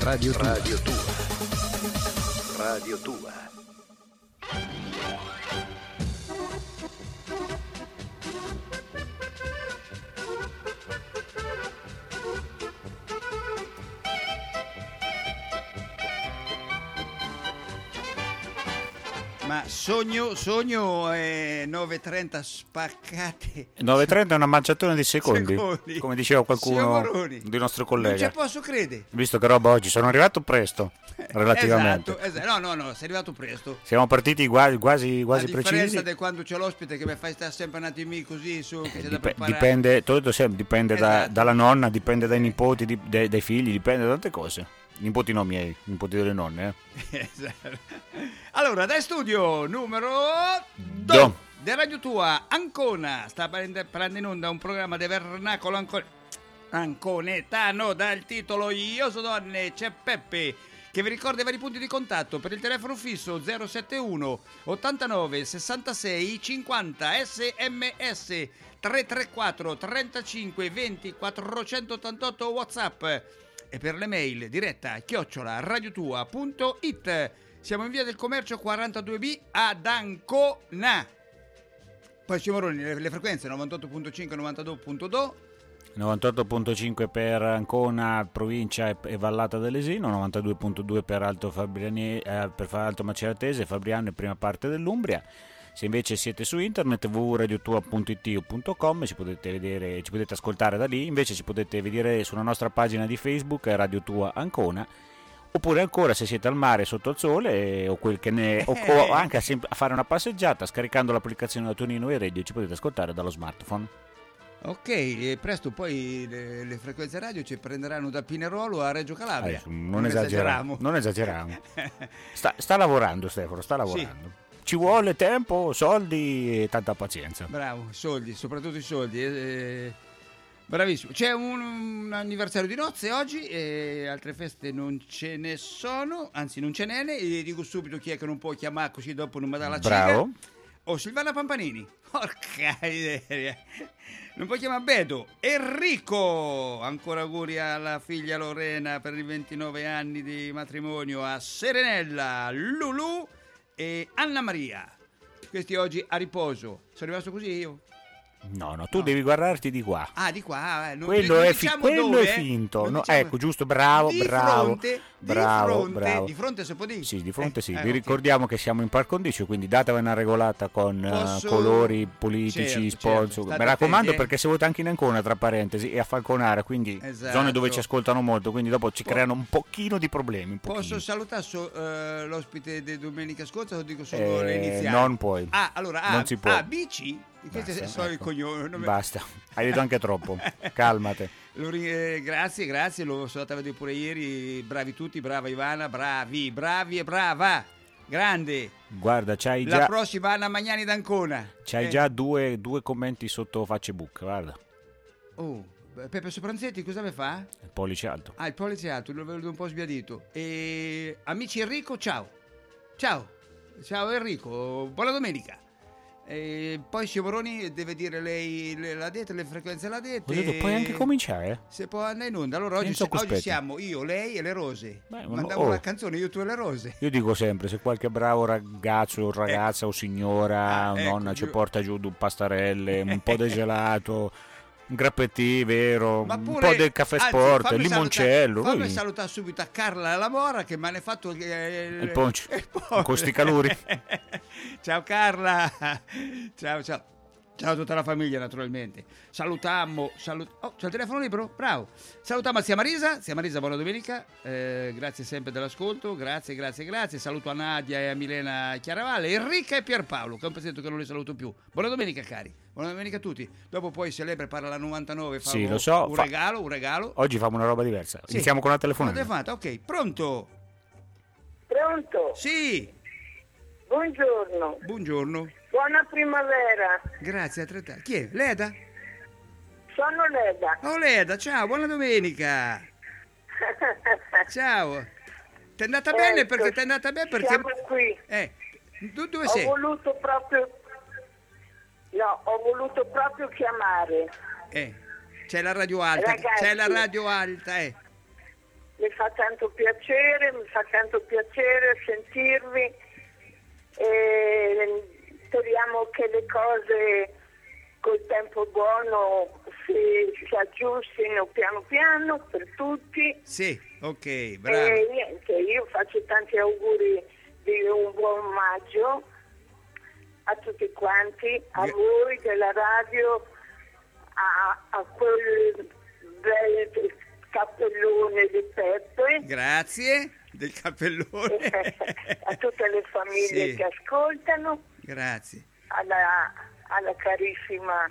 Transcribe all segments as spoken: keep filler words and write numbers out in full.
Radio Tua. Radio Tua. Radio Tua. Ma sogno, sogno eh, nove e trenta spaccate. nove e trenta è una manciatura di secondi, Secondi. come diceva qualcuno Signor di nostro Non collega. ci posso credere. Visto che roba oggi, sono arrivato presto, relativamente. Esatto, esatto. No, no, no, sei arrivato presto. Siamo partiti quasi, quasi, quasi A differenza precisi. di quando c'è l'ospite che mi fai stare sempre un attimo così su, che c'è da Dip- preparare. dipende, tutto sempre, dipende da- Esatto. dalla nonna, dipende dai nipoti, di- dai, dai figli, dipende da tante cose. Nipoti no miei, nipoti delle nonne. Eh. Esatto. Allora, dai studio numero Do. due di Radio Tua, Ancona, sta prende- prendendo in onda un programma di vernacolo anco- anconetano dal titolo Io so donne, c'è Peppe, che vi ricorda i vari punti di contatto per il telefono fisso zero sette uno ottantanove sessantasei cinquanta, sms tre tre quattro trentacinque venti quattrocentottantotto, WhatsApp, e per le mail diretta chiocciola radiotua punto it. Siamo in via del Commercio quarantadue B ad Ancona. Poi Simoroni, le, le frequenze novantotto virgola cinque novantadue virgola due, novantotto virgola cinque per Ancona, provincia e, e Vallata dell'Esino, novantadue virgola due per Alto, Fabriani, eh, per Alto Maceratese, Fabriano e prima parte dell'Umbria. Se invece siete su internet w w w punto radiotua punto it o punto com ci potete vedere, ci potete ascoltare da lì. Invece ci potete vedere sulla nostra pagina di Facebook Radio Tua Ancona, oppure ancora se siete al mare sotto il sole o quel che ne o, o anche a, sem- a fare una passeggiata scaricando l'applicazione da Tonino e Radio, ci potete ascoltare dallo smartphone. ok, e presto poi le, le frequenze radio ci prenderanno da Pinerolo a Reggio Calabria. Adesso, non esageriamo, non esageriamo. Sta, sta lavorando Stefano, sta lavorando. Sì. Ci vuole tempo, soldi e tanta pazienza. Bravo, soldi, soprattutto i soldi. Eh, bravissimo. C'è un, un anniversario di nozze oggi e altre feste non ce ne sono, anzi non ce n'è, e dico subito chi è che non può chiamare così dopo non mi dà la ciga. Bravo. Oh, Silvana Pampanini. Porca miseria. Non puoi chiamare Beto. Enrico. Ancora auguri alla figlia Lorena per i ventinove anni di matrimonio, a Serenella, Lulu e Anna Maria. Questi oggi a riposo. Sono rimasto così io? No, no, tu No. devi guardarti di qua. Ah, di qua. Eh. Non, Quello, non è, fi- diciamo quello dove, è eh. finto. Non No, diciamo- ecco, giusto, bravo, di bravo. Fronte, bravo, di fronte, bravo. Di fronte si può dire? Sì, di fronte sì. Eh, Vi ok. ricordiamo che siamo in par condicio, quindi datevi una regolata con eh, Posso- colori politici, Certo, sponsor. certo. State Mi raccomando, attenti, eh. perché se volete anche in Ancona, tra parentesi, e a Falconara, quindi Esatto. zone dove ci ascoltano molto, quindi dopo ci Po- creano un pochino di problemi. Un Posso pochino. salutare so- eh, l'ospite di domenica scorsa o dico solo Eh, le iniziali? non puoi. Ah, allora A, Non si può. A B, C. Questi Basta, sono i ecco. cognome. non mi- Basta, hai detto anche troppo. Calmate. Lo ri- eh, grazie, grazie, lo sono andato a vedere pure ieri. Bravi tutti, brava Ivana, bravi, bravi e brava. Grande. Guarda, c'hai La già, prossima Anna Magnani d'Ancona. c'hai Eh. già due, due commenti sotto Facebook, guarda. Oh, Peppe Sopranzetti cosa mi fa? Il pollice alto. Ah, il pollice alto, lo vedo un po' sbiadito. E amici Enrico, ciao. Ciao. Ciao Enrico, buona domenica. E poi Sciavoroni deve dire lei le- l'ha detta, le frequenze l'ha dette. Ho detto, puoi anche cominciare? eh? Se può andare in onda. Allora oggi, Senza oggi cospetti. siamo io, lei e le rose. Beh, ma Mandiamo no- oh. una canzone, io, tu e le rose. Io dico sempre, se qualche bravo ragazzo o ragazza o signora Ah, o ecco, nonna ci giù. porta giù due pastarelle, un po' di gelato, un grappettì, vero, Ma un pure- po' del caffè anzi, sport, fammi il limoncello, salutare, fammi lui- salutare subito a Carla Lamora che mi ha fatto il, il, Il poncio, il poncio. con sti calori. Ciao Carla. Ciao, ciao. Ciao a tutta la famiglia naturalmente. Salutiamo, salut- oh, c'è il telefono libero? Bravo. Salutiamo a zia Marisa, zia Marisa buona domenica, eh, grazie sempre dell'ascolto, grazie, grazie, grazie. Saluto a Nadia e a Milena Chiaravalle, Enrica e Pierpaolo, che è un pezzetto che non li saluto più. Buona domenica cari, buona domenica a tutti. Dopo poi Celebra parla la novantanove, fa Sì, lo so, un fa- regalo, un regalo. Oggi facciamo una roba diversa. Sì. Iniziamo con una Una telefonata. telefonata, ok, pronto? Pronto? Sì, Buongiorno. buongiorno. Buona primavera. Grazie, altrettanto. Chi è? Leda? Sono Leda. Oh Leda, ciao, buona domenica. Ciao. Ti è andata bene Ecco, perché ti è andata bene perché Siamo qui. eh tu dove Ho sei? voluto proprio... No, ho voluto proprio chiamare. Eh, c'è la radio alta, Ragazzi. c'è la radio alta, eh. mi fa tanto piacere, mi fa tanto piacere sentirvi e speriamo che le cose col tempo buono si, si aggiustino piano piano per tutti. Sì, ok, bravo. E niente, io faccio tanti auguri di un buon maggio a tutti quanti, a Gra- voi della radio, a, a quel bel cappellone di Peppe, Grazie del cappellone. a tutte le famiglie Sì. che ascoltano, Grazie. alla, alla carissima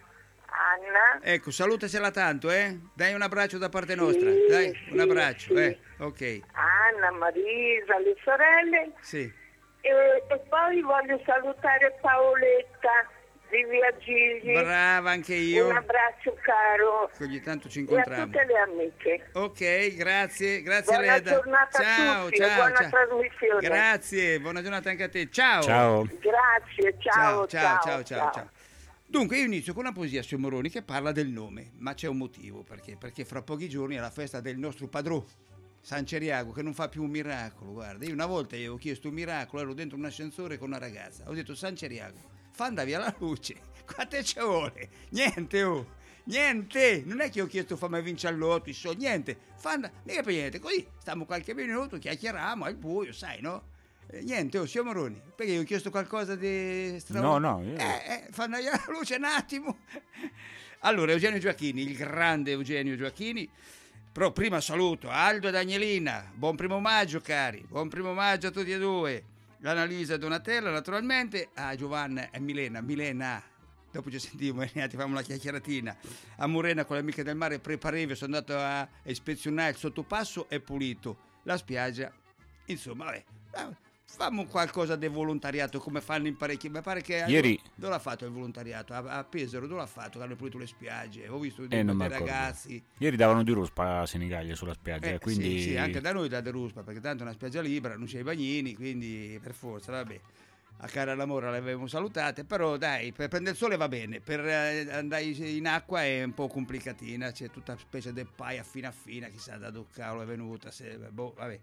Anna. Ecco, salutacela tanto, eh? Dai un abbraccio da parte nostra. Sì, Dai, sì, un abbraccio, sì. eh? Ok, Anna, Marisa, le sorelle. sì. E, e poi voglio salutare Paoletta di Via Gigli. Brava anche io. Un abbraccio caro Che ogni tanto ci e a incontriamo. tutte le amiche. Ok, grazie, grazie Buona Leda. giornata a Ciao, tutti e ciao, buona ciao. trasmissione. Grazie, buona giornata anche a te. Ciao. Ciao. Grazie, ciao, ciao, ciao, ciao, ciao, ciao. Dunque io inizio con una poesia su Moroni che parla del nome, ma c'è un motivo perché? Perché fra pochi giorni è la festa del nostro padrone San Ceriago, che non fa più un miracolo. Guarda, io una volta gli ho chiesto un miracolo, ero dentro un ascensore con una ragazza, ho detto San Ceriago, fa andare via la luce, quante ci vuole? Niente, oh, niente, non è che ho chiesto fammi vincere all'otto, so, niente, fa andare, mica per niente, così stiamo qualche minuto, chiacchieriamo al buio, sai, no? Eh, niente, oh, signor Moroni, perché io ho chiesto qualcosa di straordinario? No, no, io- Eh, eh, fa andare via la luce un attimo. Allora, Eugenio Gioacchini, il grande Eugenio Gioacchini. Però prima saluto Aldo ed Agnelina, buon primo maggio cari, buon primo maggio a tutti e due, Annalisa e Donatella naturalmente, a Giovanna e Milena, Milena, dopo ci sentiamo e ti facciamo una chiacchieratina, a Murena con le amiche del mare preparevi, sono andato a ispezionare il sottopasso e pulito la spiaggia, insomma vabbè, fammo qualcosa del volontariato come fanno in parecchi, mi pare che Ieri- dove l'ha fatto il volontariato? A, a Pesaro dove l'ha fatto? Che hanno pulito le spiagge, ho visto dei, Eh, non dei mi ricordo. ragazzi. Ieri davano di ruspa a Senigallia sulla spiaggia, Eh, quindi sì, sì, anche da noi da De Ruspa, perché tanto è una spiaggia libera, non c'è i bagnini, quindi per forza, vabbè. A cara l'amore l'avevamo salutate, però dai, per prendere il sole va bene, per eh, andare in acqua è un po' complicatina, c'è tutta specie di paia fina fina, chissà da dove cavolo è venuta, se, boh, vabbè.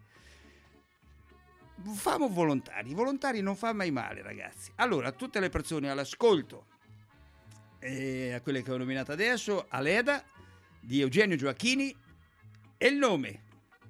Famo volontari, i volontari non fa mai male ragazzi. Allora, a tutte le persone all'ascolto, e a quelle che ho nominato adesso, a Leda, di Eugenio Gioacchini, e il nome.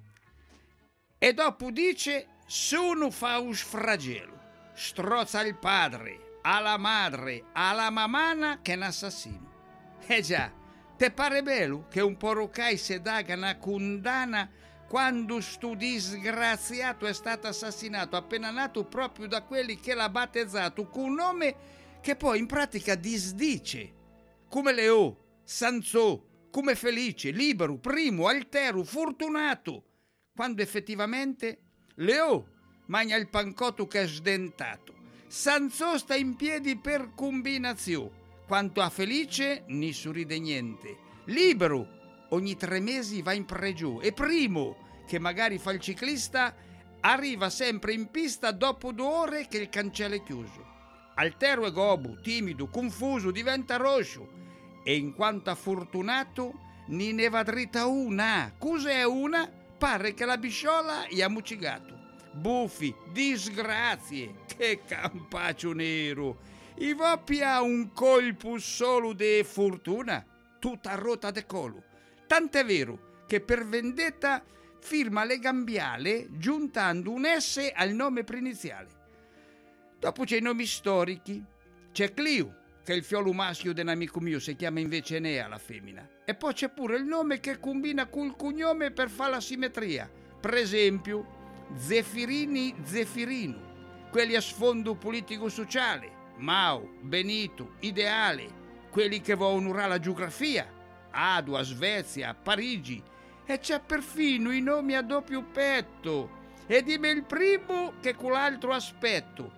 E dopo dice, sono fa un sfragelo, strozza il padre, alla madre, alla mamana che è un assassino. Eh già, te pare bello che un porocai se daga una condanna quando stu disgraziato è stato assassinato appena nato proprio da quelli che l'ha battezzato con un nome che poi in pratica disdice, come Leo, Sanzò, come Felice, Libero, Primo, Altero, Fortunato, quando effettivamente Leo magna il pancotto che è sdentato, Sanzò sta in piedi per combinazione, quanto a Felice ni sorride niente, Libero ogni tre mesi va in pregio e Primo, che magari fa il ciclista, arriva sempre in pista dopo due ore che il cancello è chiuso. Altero è gobo, timido, confuso, diventa rosso e in quanto a Fortunato ni ne va dritta una. Cos'è una? Pare che la bisciola gli ha mucigato. Buffi, disgrazie, che campaccio nero. I voppi ha un colpo solo de fortuna, tutta rotta de colo. Tant'è vero che per vendetta firma le gambiale giuntando un S al nome preiniziale. Dopo c'è i nomi storici. C'è Clio, che è il fiolo maschio di un amico mio, si chiama invece Enea la femmina. E poi c'è pure il nome che combina col cognome per fare la simmetria. Per esempio, Zefirini Zefirino, quelli a sfondo politico-sociale, Mao, Benito, Ideale, quelli che vogliono onorare la geografia, Adua, Svezia, Parigi, e c'è perfino i nomi a doppio petto. E dimmi il primo che quell'altro aspetto.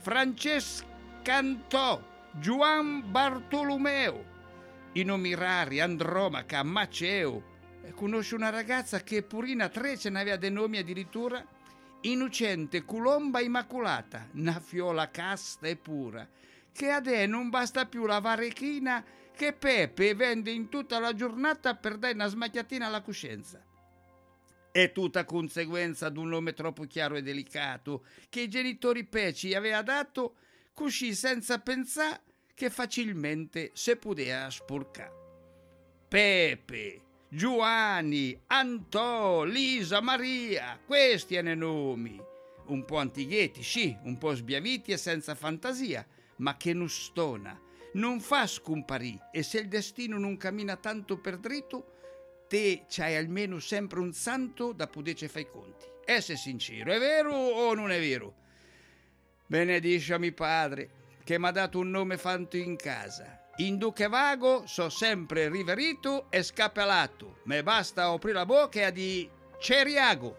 Francescantò, Juan Bartolomeo, i nomi rari, Andromaca, Maceo. E conosco una ragazza che purina tre ce n'aveva dei nomi addirittura. Innocente, Colomba Immacolata, una fiola casta e pura, che a te non basta più la varechina che Pepe vende in tutta la giornata per dare una smacchiatina alla coscienza. È tutta conseguenza di un nome troppo chiaro e delicato che i genitori Peci aveva dato, così senza pensare che facilmente se poteva sporcare. Pepe, Giovanni, Antò, Lisa, Maria, questi erano i nomi. Un po' antighetti, sì, un po' sbiaviti e senza fantasia, ma che non stona, non fa scomparì, e se il destino non cammina tanto per dritto, te c'hai almeno sempre un santo da poterci fare i conti. Esse sincero, è vero o non è vero? Benedice a mio padre, che mi ha dato un nome fatto in casa. In duche vago so sempre riverito e scappelato. Me basta aprire la bocca e di Ceriago.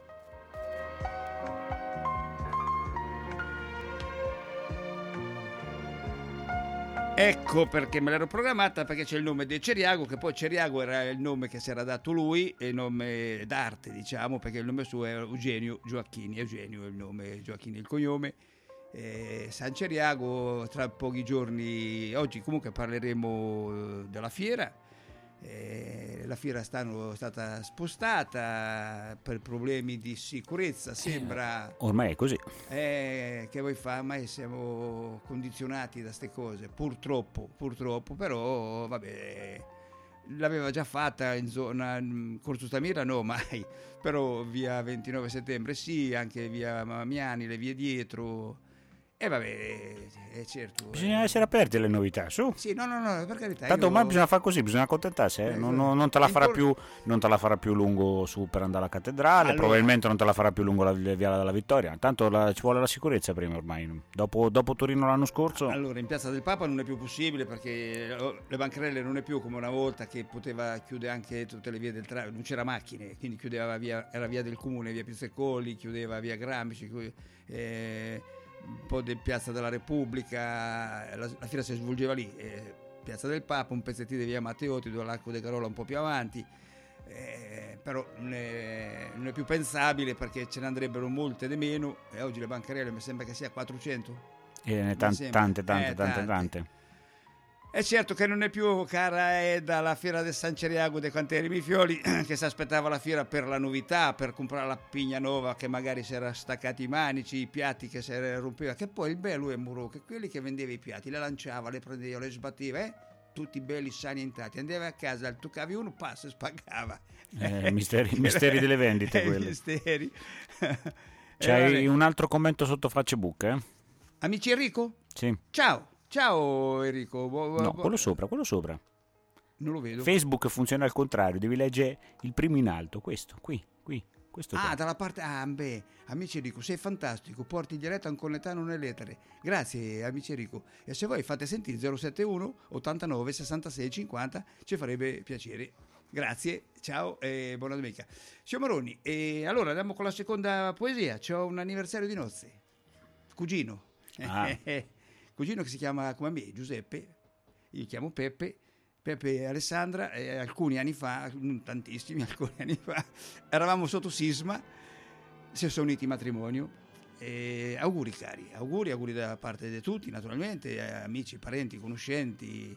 Ecco perché me l'ero programmata, perché c'è il nome di Ceriago, che poi Ceriago era il nome che si era dato lui, il nome d'arte, diciamo, perché il nome suo era Eugenio Gioacchini. Eugenio è il nome, Gioacchini è il cognome. Eh, San Ceriago, tra pochi giorni, oggi comunque parleremo della fiera. Eh, la fiera stanno, è stata spostata per problemi di sicurezza, sembra. Ormai è così. Eh, che vuoi fare? Mai siamo condizionati da queste cose, purtroppo, purtroppo, però vabbè, l'aveva già fatta in zona Corso Stamira, no mai, però via ventinove settembre sì, anche via Mamiani, le vie dietro. E eh vabbè, è certo. Bisogna eh. essere aperti alle novità, su. Sì, no, no, no, per carità. Tanto io... ormai bisogna fare così, bisogna accontentarsi, eh? Eh, non, non, non, te la farà impor- più, non te la farà più lungo su per andare alla cattedrale, Allora- probabilmente non te la farà più lungo la via della Vittoria. Tanto la, ci vuole la sicurezza prima ormai. Dopo, dopo Torino l'anno scorso. Allora, in Piazza del Papa non è più possibile, perché le bancarelle non è più come una volta che poteva chiudere anche tutte le vie del traffico, non c'era macchine, quindi chiudeva via, era via del Comune, via Pizzecoli, chiudeva via Gramsci, eh, un po' di Piazza della Repubblica, la, la fiera si svolgeva lì, eh, Piazza del Papa, un pezzettino di via Matteotti, dove l'Arco de Carola un po' più avanti, eh, però non è, non è più pensabile, perché ce ne andrebbero molte di meno, e oggi le bancarelle mi sembra che sia quattrocento. E ne tante, tante, tante, Eh, tante, tante. tante. È certo che non è più cara Eda la fiera del San Ceriago dei Cantieri Mifioli, che si aspettava la fiera per la novità, per comprare la pigna nuova che magari si era staccati i manici, i piatti che si rompeva, che poi il bello è Muro, che quelli che vendeva i piatti, le lanciava, le prendeva, le sbatteva, eh? Tutti belli, sani e intatti, andava a casa, toccavi uno, passa e spagava. Eh, misteri, misteri delle vendite Eh, quelli. misteri. C'hai Eh, un altro commento sotto Facebook, eh? Amici Enrico? Sì. Ciao, ciao Enrico. Bo- bo- No, bo- quello sopra, quello sopra. Non lo vedo. Facebook funziona al contrario, devi leggere il primo in alto, questo, qui, qui, questo Ah, qua. dalla parte. Ah, beh, amici Enrico, sei fantastico. Porti in diretta un cornetano nelle lettere. Grazie, amici Enrico. E se voi fate sentire zero sette uno ottantanove sessantasei cinquanta, ci farebbe piacere. Grazie, ciao e buona domenica. Signor Maroni, e allora andiamo con la seconda poesia. C'ho un anniversario di nozze. Cugino. Ah. Cugino che si chiama come me, Giuseppe. Io chiamo Peppe. Peppe e Alessandra, eh, alcuni anni fa, non tantissimi, alcuni anni fa, eravamo sotto sisma, si sono uniti in matrimonio. E auguri cari, auguri, auguri da parte di tutti, naturalmente, eh, amici, parenti, conoscenti.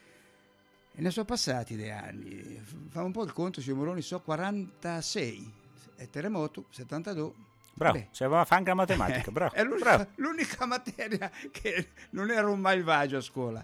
E ne sono passati dei anni. Fa un po' il conto, signor Moroni, so quarantasei, è terremoto, settantadue. Bravo, Vabbè. se va a fare anche la matematica, bravo. È l'unica, bravo. l'unica materia che non ero un malvagio a scuola.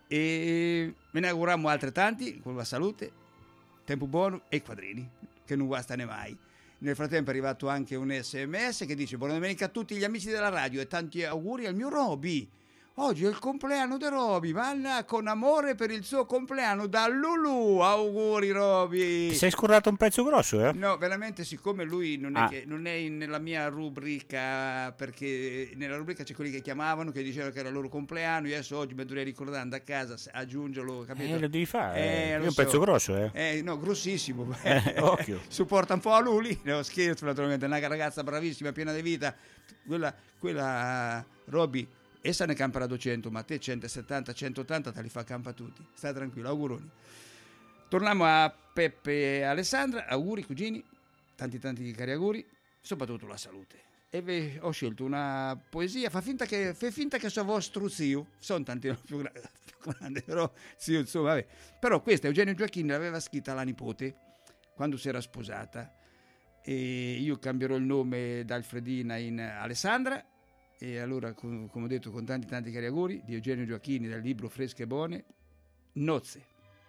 E me ne auguriamo altrettanti con la salute, tempo buono e quadrini, che non guastane mai. Nel frattempo è arrivato anche un sms che dice: buona domenica a tutti gli amici della radio e tanti auguri al mio Roby. Oggi è il compleanno di Roby, vanna con amore per il suo compleanno da Lulu. Auguri Roby. Ti sei scordato un pezzo grosso, eh? No, veramente, siccome lui non è, Ah. che, non è in- nella mia rubrica, perché nella rubrica c'è quelli che chiamavano, che dicevano che era il loro compleanno, io adesso oggi mi dovrei ricordare a casa, se- aggiungerlo, capito? Eh, lo devi fare, Eh, è lo un so. pezzo grosso, eh? Eh, no, grossissimo. Eh, occhio. Supporta un po' a Luli, no, scherzo naturalmente, è una ragazza bravissima, piena di vita, quella, quella Roby, essa ne camperà duecento, ma a te centosettanta, centottanta te li fa campa tutti, stai tranquillo, auguroni. Torniamo a Peppe e Alessandra, auguri cugini, tanti tanti cari auguri, soprattutto la salute. E ve- ho scelto una poesia, fa finta che, fa finta che sia vostro zio, sono tanti più, gra- più grandi, però zio, insomma, vabbè. Però questa Eugenio Gioacchini l'aveva scritta alla nipote quando si era sposata. e io cambierò il nome da Alfredina in Alessandra. E allora, com- come ho detto, con tanti tanti cari auguri di Eugenio Gioacchini dal libro Fresche e Buone, Nozze.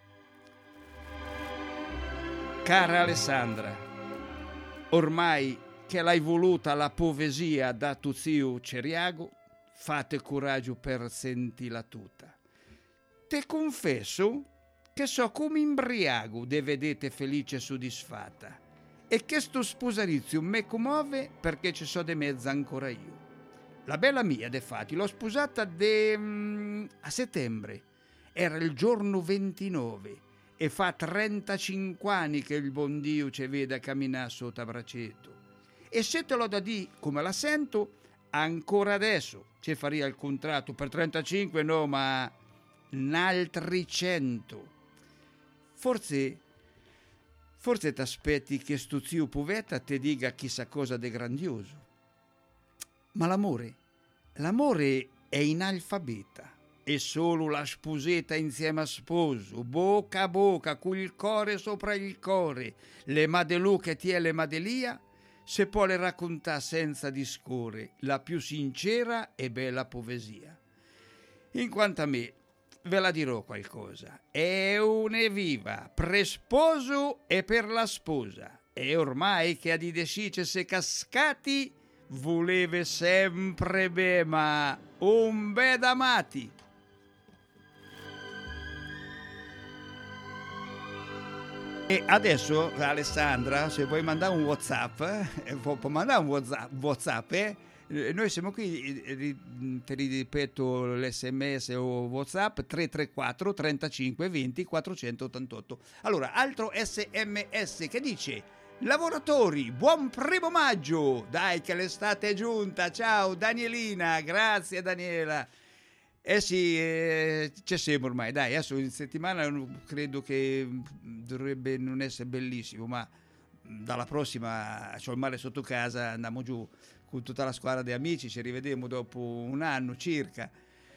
Cara Alessandra, ormai che l'hai voluta la poesia da tu zio Ceriago, fate coraggio per sentirla tutta. Te confesso che so come imbriago de vedete felice e soddisfatta, e che sto sposarizio me commuove perché ci so de mezza ancora io. La bella mia, defatti, l'ho sposata de, mm, a settembre, era il giorno ventinove, e fa trentacinque anni che il buon Dio ci vede camminare sotto a braccetto. E se te l'ho da di come la sento, ancora adesso ci faria il contratto per trentacinque, no, ma un altri cento. Forse, forse t'aspetti che sto zio Puvetta ti dica chissà cosa di grandioso. Ma l'amore, l'amore è inalfabeta. E solo la sposetta insieme a sposo, bocca a bocca, con il core sopra il core, le madelù che tie le madelia, se può le raccontare senza discorre la più sincera e bella poesia. In quanto a me, ve la dirò qualcosa. È un'eviva, pre sposo e per la sposa. E ormai che a di decice se cascati, voleve sempre be, ma un be d'amati. E adesso, Alessandra, se vuoi mandare un WhatsApp, eh, può, può mandare un WhatsApp, WhatsApp eh? Noi siamo qui, eh, ti ripeto l'esse emme esse o WhatsApp tre tre quattro trentacinque venti quattrocentottantotto. Allora, altro esse emme esse che dice: lavoratori, buon primo maggio! Dai che l'estate è giunta, ciao Danielina, grazie Daniela. Eh sì, eh, c'è sempre ormai, dai, adesso in settimana credo che dovrebbe non essere bellissimo, ma dalla prossima c'ho il mare sotto casa, andiamo giù con tutta la squadra di amici, ci rivedremo dopo un anno circa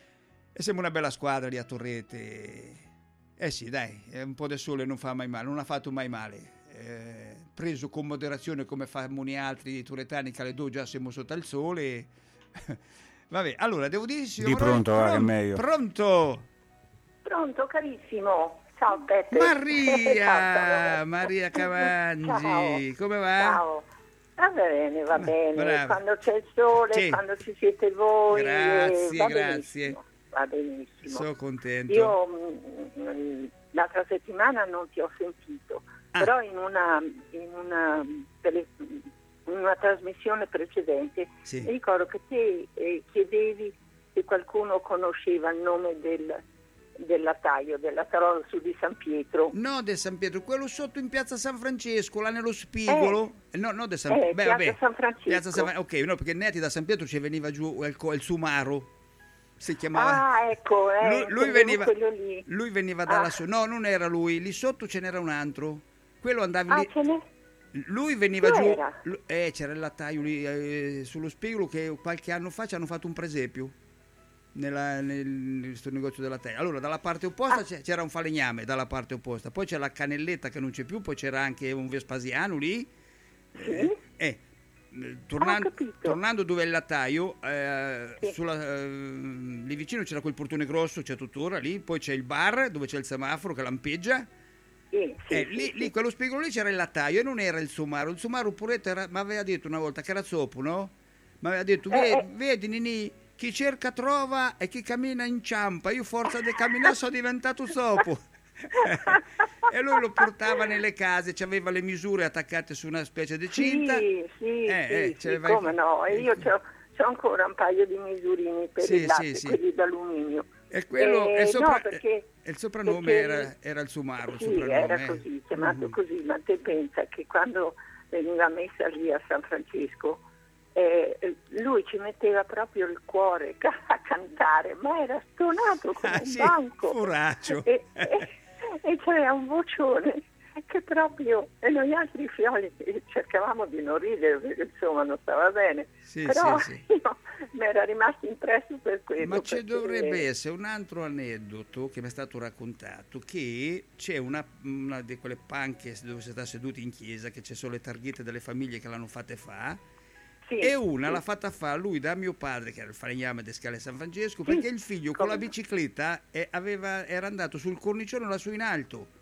e siamo una bella squadra lì a Torrete. Eh sì, dai, un po' di sole non fa mai male, non ha fatto mai male. Eh, preso con moderazione come fanno gli altri turetani che alle due già siamo sotto al sole. Vabbè, allora devo dire di pronto, pronto, è meglio. Pronto? Pronto, carissimo. Ciao Peppe. Maria, Ciao, Maria Cavangi, ciao. come va? Ciao. Va bene, va bene. Brava. Quando c'è il sole, Sì. quando ci siete voi. Grazie, eh, va grazie. benissimo, Va benissimo. Sono contento. Io mh, mh, l'altra settimana non ti ho sentito, Ah. però in una, in una, tele, in una trasmissione precedente Sì. mi ricordo che te eh, chiedevi se qualcuno conosceva il nome del, del lattaio, della Tarola su di San Pietro. No, de San Pietro, quello sotto in piazza San Francesco, là nello spigolo. Eh. No, no, de San Eh, Beh, piazza vabbè. San Francesco. Piazza San... Ok, no, perché Netti da San Pietro ci veniva giù il, il Sumaro. Si chiamava. Ah, ecco, eh, lui, lui intendevo veniva, quello lì. lui veniva dalla Ah. sua. No, non era lui, lì sotto ce n'era un altro. Quello andavi Ah, lì. ce n'è? Lui veniva Chi giù. era? lu- Eh, c'era il lattaio lì eh, sullo spigolo che qualche anno fa ci hanno fatto un presepio. Nella, nel, nel questo negozio della terra. Allora dalla parte opposta Ah. c'è- c'era un falegname dalla parte opposta, poi c'è la Cannelletta che non c'è più, poi c'era anche un Vespasiano lì. Sì? Eh, eh, tornando, Ho capito. tornando dove è il lattaio, eh, Sì. sulla, eh, lì vicino c'era quel portone grosso, c'è tuttora lì, poi c'è il bar dove c'è il semaforo che lampeggia. Sì, sì, Eh, sì, lì, sì. lì, quello spigolo lì c'era il lattaio e non era il Sumaro. Il Sumaro pure mi aveva detto una volta che era zoppo, no? Mi aveva detto, Eh, "Ve- eh. vedi Nini, chi cerca trova e chi cammina inciampa. Io forza di camminare sono diventato zoppo." E lui lo portava nelle case, aveva le misure attaccate su una specie di cinta. Sì, sì, Eh, sì, eh, sì, c'aveva- come no, e io c'ho, c'ho ancora un paio di misurini per Sì, il latte, sì, sì. quelli d'alluminio. E quello Eh, è il, sopra- no, perché- e il soprannome perché- era, era il Sumaro. Il Sì, soprannome, era eh. così, chiamato Mhm. così, ma te pensa che quando veniva messa lì a San Francesco, eh, lui ci metteva proprio il cuore a cantare, ma era stonato come Ah, un sì, banco. furaccio. E, e, e c'era un vocione. che proprio, e noi altri figlioli cercavamo di non ridere perché insomma non stava bene, Sì, però sì, sì. io mi era rimasto impresso per quello. Ma ci perché- dovrebbe essere un altro aneddoto che mi è stato raccontato, che c'è una, una di quelle panche dove si sta seduti in chiesa, che c'è solo le targhette delle famiglie che l'hanno fatte fa, Sì, e una sì. l'ha fatta fa lui da mio padre, che era il falegname di Scale San Francesco, Sì, perché il figlio con come la no. bicicletta eh, aveva- era andato sul cornicione lassù in alto.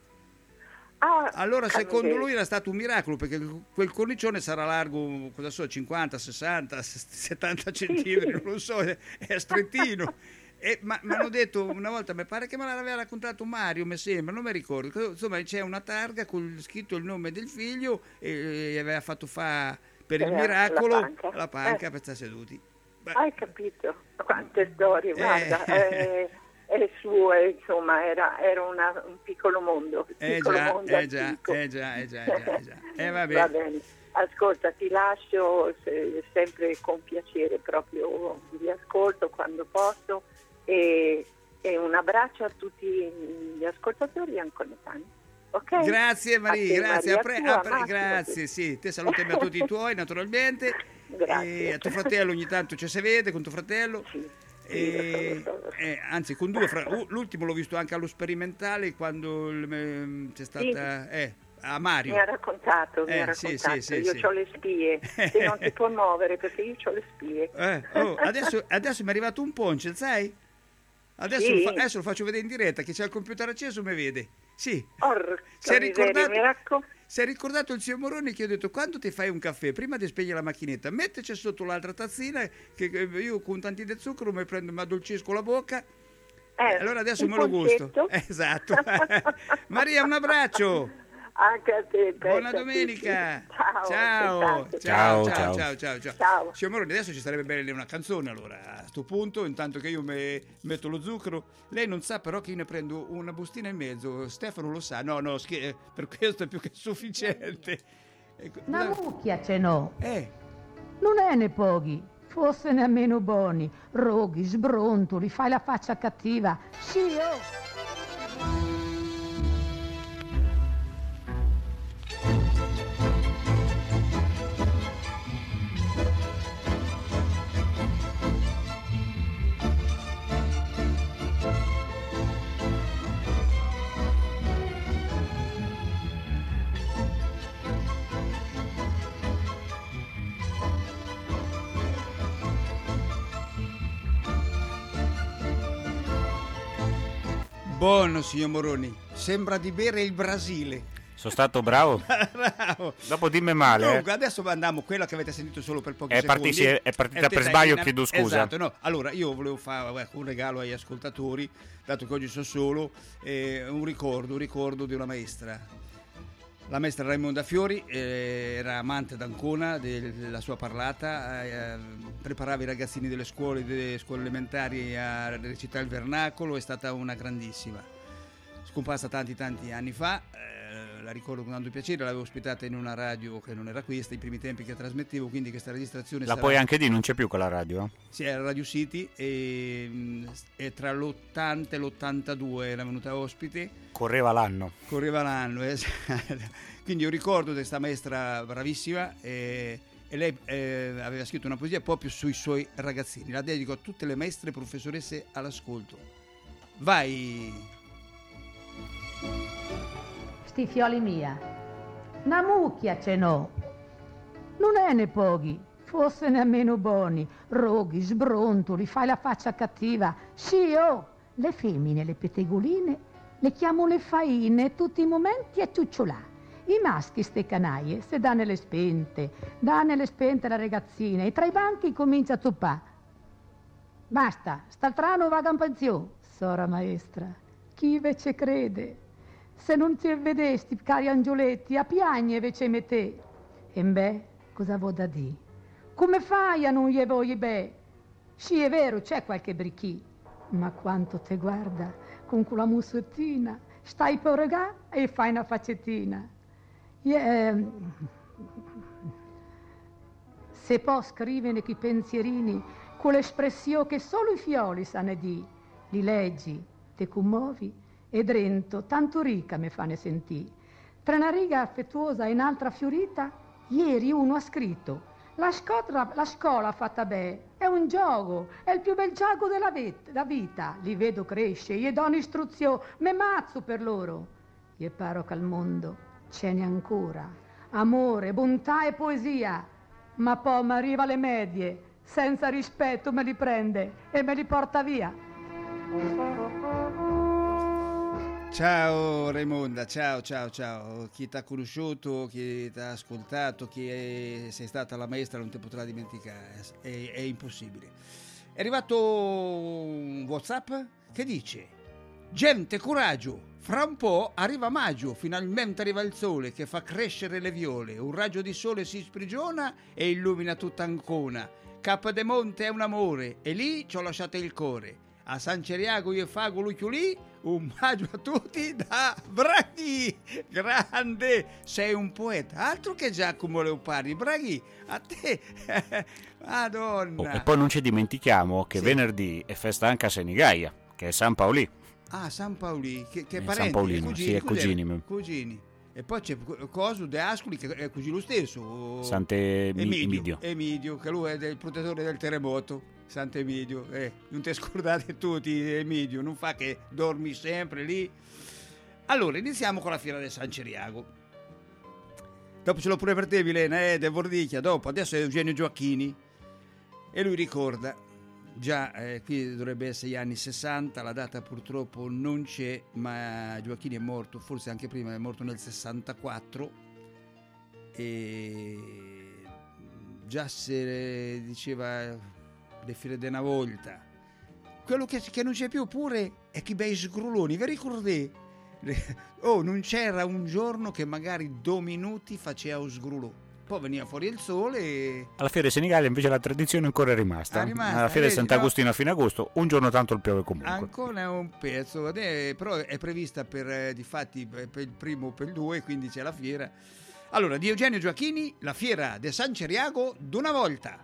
Ah, Allora secondo cavolo. lui era stato un miracolo, perché quel cornicione sarà largo, cosa so, cinquanta, sessanta, settanta centimetri, non lo so, è, è strettino. E, ma mi hanno detto una volta, mi pare che me l'aveva raccontato Mario, mi sembra, non mi ricordo. Insomma, c'è una targa con scritto il nome del figlio e, e aveva fatto fa per il Era la miracolo panca. la panca Eh. per stare seduti. Beh, Hai capito? Quante storie, guarda. Eh. Eh, e il suo, eh, insomma, era, era una- un piccolo mondo. un eh piccolo già, mondo eh già, antico. eh già, eh già, eh già, eh già. Eh, vabbè. Va bene. Ascolta, ti lascio se- sempre con piacere, proprio vi ascolto quando posso e, e un abbraccio a tutti gli ascoltatori anconetani. Ok? Grazie A Maria, te, grazie, Maria, a pre- tua, a pre- Massimo, grazie, sì, te salutami a tutti i tuoi naturalmente, Grazie. e a tuo fratello ogni tanto ci si vede con tuo fratello, Sì, sì, e, lo so, lo so, lo so. eh, anzi con due, fra- u- l'ultimo l'ho visto anche allo sperimentale quando il- ehm, c'è stata, eh, a Mario. Mi ha raccontato, mi Eh, ha sì, raccontato. sì, sì, io sì. ho le spie, te non ti puoi muovere perché io ho le spie. Eh, oh, adesso, adesso mi è arrivato un ponce, sai? Adesso, Sì. lo fa- adesso lo faccio vedere in diretta, che c'è il computer acceso, mi vede. Sì. Porca Si è, miseria, ricordato, mi racco- si è ricordato il zio Moroni che ho detto: quando ti fai un caffè, prima di spegnere la macchinetta, metteci sotto l'altra tazzina, che che io con tanti di zucchero mi prendo, mi addolcisco la bocca. Eh, Allora adesso un me lo gusto. concetto. Eh, esatto. Maria, un abbraccio. Anche a te, Buona Pezza, domenica. sì, sì. Ciao, Ciao. altrettanto. Ciao, Ciao, ciao, ciao. ciao, ciao, ciao. Ciao. Signor Moroni, adesso ci sarebbe bene una canzone allora. A sto punto, intanto che io me- metto lo zucchero, lei non sa però che io ne prendo una bustina in mezzo. Stefano lo sa. No, no, scher- per questo è più che sufficiente. Ecco, Una cosa- mucchia ce n'ho, Eh, non è ne pochi, fosse nemmeno buoni, roghi, sbrontoli, fai la faccia cattiva, sì, oh! buono, signor Moroni. Sembra di bere il Brasile. Sono stato bravo? Bravo. Dopo dimmi male. eh. Comunque, adesso mandiamo quella che avete sentito solo per pochi È secondi. parti- sì, è partita Eh, per te- sbaglio, in- chiedo scusa. Esatto, no. Allora, io volevo fare vabbè, un regalo agli ascoltatori, dato che oggi sono solo, eh, un ricordo, un ricordo di una maestra. La maestra Raimonda Fiori eh, era amante d'Ancona, della sua parlata, eh, preparava i ragazzini delle scuole, delle scuole elementari a recitare il vernacolo, è stata una grandissima. Scomparsa tanti tanti anni fa, eh, la ricordo con tanto piacere, l'avevo ospitata in una radio che non era questa, i primi tempi che trasmettevo, quindi questa registrazione La sarà... puoi anche dire, non c'è più quella radio? eh? Sì, era Radio City e, mh, e tra l'ottanta e l'ottantadue era venuta ospite, Correva l'anno. correva l'anno, eh. Quindi io ricordo di questa maestra bravissima e, e lei eh, aveva scritto una poesia proprio sui suoi ragazzini, la dedico a tutte le maestre e professoresse all'ascolto. Vai! Sti fioli mia, una mucchia ce n'ho, non è ne pochi, fosse nemmeno buoni, roghi, sbrontoli, fai la faccia cattiva, sì, oh! Le femmine, le pettegoline, le chiamo le faine, tutti i momenti a ciucciolà. I maschi, ste canaie, se dà nelle spente, dà nelle spente la ragazzina e tra i banchi comincia a zuppà. Basta, st'altrano vaga in pensione, sora maestra, chi invece crede? Se non ti vedesti, cari angioletti, a piagne invece me te. E beh, cosa vo da di? Come fai a non gli vogli beh? Sì, è vero, c'è qualche brichì, ma quanto te guarda con quella mussettina, stai per regà e fai una faccettina. Yeah. Se può scrivere quei pensierini con l'espressione che solo i fioli sanno di, li leggi, te commuovi e drento tanto ricca me fanno sentì. Tra una riga affettuosa e un'altra fiorita, ieri uno ha scritto: la, scotra, la scuola fatta bene è un gioco, è il più bel gioco della vet- la vita. Li vedo crescere, gli do un'istruzione, me mazzo per loro. Gli paro che al mondo ce n'è ancora amore, bontà e poesia, ma poi mi arriva alle medie, senza rispetto me li prende e me li porta via. Ciao Raimonda, ciao ciao ciao, chi ti ha conosciuto, chi ti ha ascoltato, chi è, sei stata la maestra non ti potrà dimenticare, è, è impossibile. È arrivato un WhatsApp che dice: gente, coraggio, fra un po' arriva maggio, finalmente arriva il sole che fa crescere le viole, un raggio di sole si sprigiona e illumina tutta Ancona, Cappedemonte è un amore e lì ci ho lasciato il cuore. A San Ceriago io fago l'ucchiolì, un bacio a tutti da Braghi, grande, sei un poeta, altro che Giacomo Leopardi. Braghi, a te, madonna. Oh, e poi non ci dimentichiamo che sì. venerdì è festa anche a Senigaia, che è San Paolì. Ah, San Paolì, che, che Eh, parenti, San Paolino, cugini, sì, è cos'era? cugini. Cugini. E poi c'è Coso De Ascoli che è cugino stesso. Sante Emidio, Emidio. Emidio, che lui è il protettore del terremoto. Sant'Emidio, eh, non ti scordate tutti Emidio, non fa che dormi sempre lì. Allora, iniziamo con la fiera del San Ceriago. Dopo ce l'ho pure per te, Milena, eh, De Vordicchia, dopo, adesso è Eugenio Gioacchini. E lui ricorda, già eh, qui dovrebbe essere gli anni sessanta, la data purtroppo non c'è, ma Gioacchini è morto, forse anche prima, è morto nel sessantaquattro. E già se diceva le fiere di una volta, quello che, che non c'è più pure è che bei sgruloni, vi ricordate? Oh, non c'era un giorno che magari due minuti faceva un sgrulò, poi veniva fuori il sole e... Alla fiera di Senigallia invece la tradizione ancora è rimasta. È rimasta, Alla fiera di vedi, Sant'Agostino no? a fine agosto, un giorno tanto il piove comunque. Ancora è un pezzo, eh, però è prevista per eh, difatti per il primo o per il due, quindi c'è la fiera. Allora, di Eugenio Gioacchini, la fiera di San Ceriago d'una volta.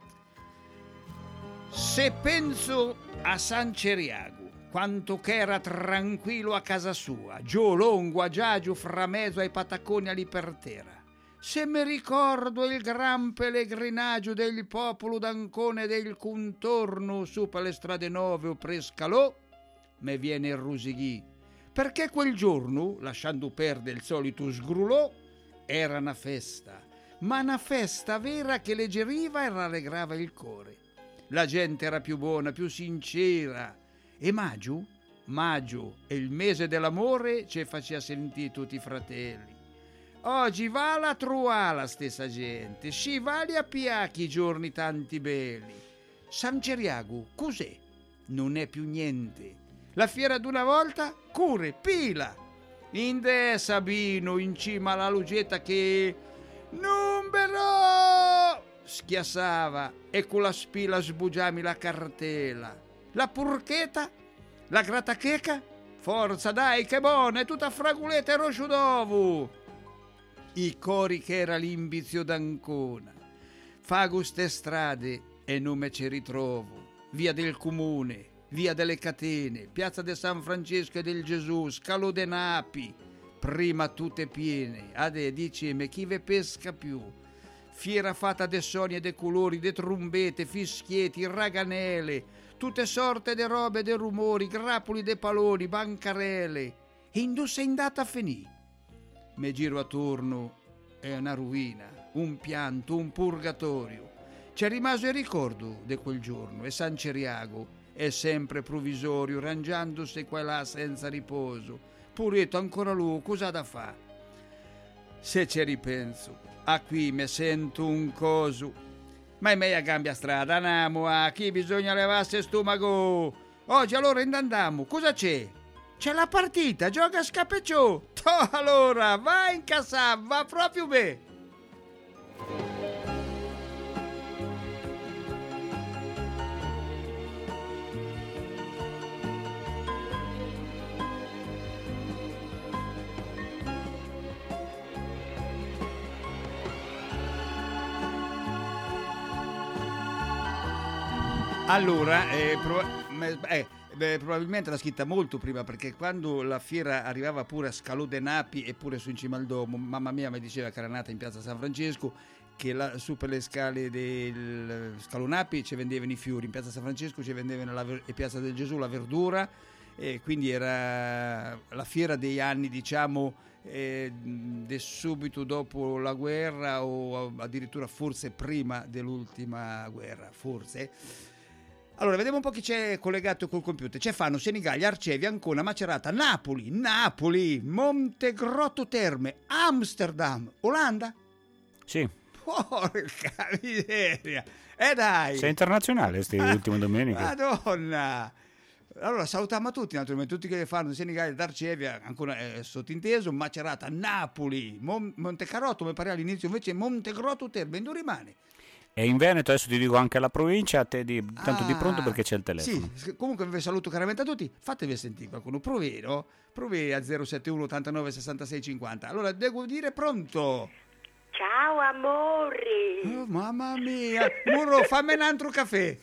Se penso a San Ceriago, quanto che era tranquillo a casa sua, giù longo, agio, fra mezzo ai pataconi all'iperterra. Se mi ricordo il gran pellegrinaggio del popolo d'Ancona e del contorno su per le strade nuove o prescalò, me viene il rusighì, perché quel giorno, lasciando perdere il solito sgrulò, era una festa, ma una festa vera che leggeriva e rallegrava il cuore. La gente era più buona, più sincera. E maggio? Maggio è il mese dell'amore, ci faceva sentire tutti i fratelli. Oggi va la trua la stessa gente, si vali a piacchi i giorni tanti belli. San Ceriago, cos'è? Non è più niente. La fiera d'una volta, cure, pila. Inde Sabino in cima alla lugetta che... Numero! Schiassava e con la spilla sbugiami la cartela. La purcheta, la grattacheca, forza dai che buona, è tutta fraguletta e roscio d'ovo. I cori che era l'imbizio d'Ancona. Fago ste strade e non me ci ritrovo. Via del Comune, via delle Catene, piazza del San Francesco e del Gesù, Scalo de Napi, prima tutte piene. Ade dici me chi ve pesca più. Fiera fatta de sogni e de colori, de trombete, fischietti, raganele, tutte sorte de robe, de rumori, grappoli de paloni, bancarelle. E indove sei andata a finì? Me giro attorno, è una rovina, un pianto, un purgatorio. C'è rimasto il ricordo di quel giorno e San Ceriago è sempre provvisorio, rangiandosi qua e là senza riposo. Puretto ancora lui, cosa da fa? Se ci ripenso, a qui mi sento un coso. Ma è meglio cambia strada, andiamo a chi bisogna levarsi stomaco. Oggi allora andiamo, cosa c'è? C'è la partita, gioca a scapecciò. Oh, allora, vai in casa, va proprio bene. Allora, eh, pro- eh, Beh, probabilmente l'ha scritta molto prima, perché quando la fiera arrivava pure a Scalò de Napi e pure su in cima al Domo, mamma mia mi diceva che era nata in piazza San Francesco, che là, su per le scale del Scalò Napi ci vendevano i fiori, in piazza San Francesco ci vendevano la ver- e piazza del Gesù la verdura, e quindi era la fiera degli anni, diciamo, eh, de subito dopo la guerra, o addirittura forse prima dell'ultima guerra, forse. Allora, vediamo un po' chi c'è collegato col computer. C'è Fano, Senigallia, Arcevia, Ancona, Macerata, Napoli, Napoli, Montegrotto Terme, Amsterdam, Olanda? Sì. Porca miseria! Eh dai! Sei internazionale queste Ah, ultime domeniche. Madonna! Allora, salutiamo a tutti, naturalmente, tutti che fanno Senigallia, d'Arcevia, ancora eh, sottinteso, Macerata, Napoli, Mon- Montecarotto, mi pare all'inizio, invece Montegrotto Terme, dove rimane? E in Veneto adesso ti dico anche la provincia, a te di, tanto di Ah, pronto perché c'è il telefono. Sì, comunque vi saluto caramente a tutti, fatevi sentire qualcuno, provero, provi a zero sette uno ottantanove sessantasei cinquanta. Allora, devo dire pronto. Ciao amore. Oh, mamma mia, Murro, fammi un altro caffè.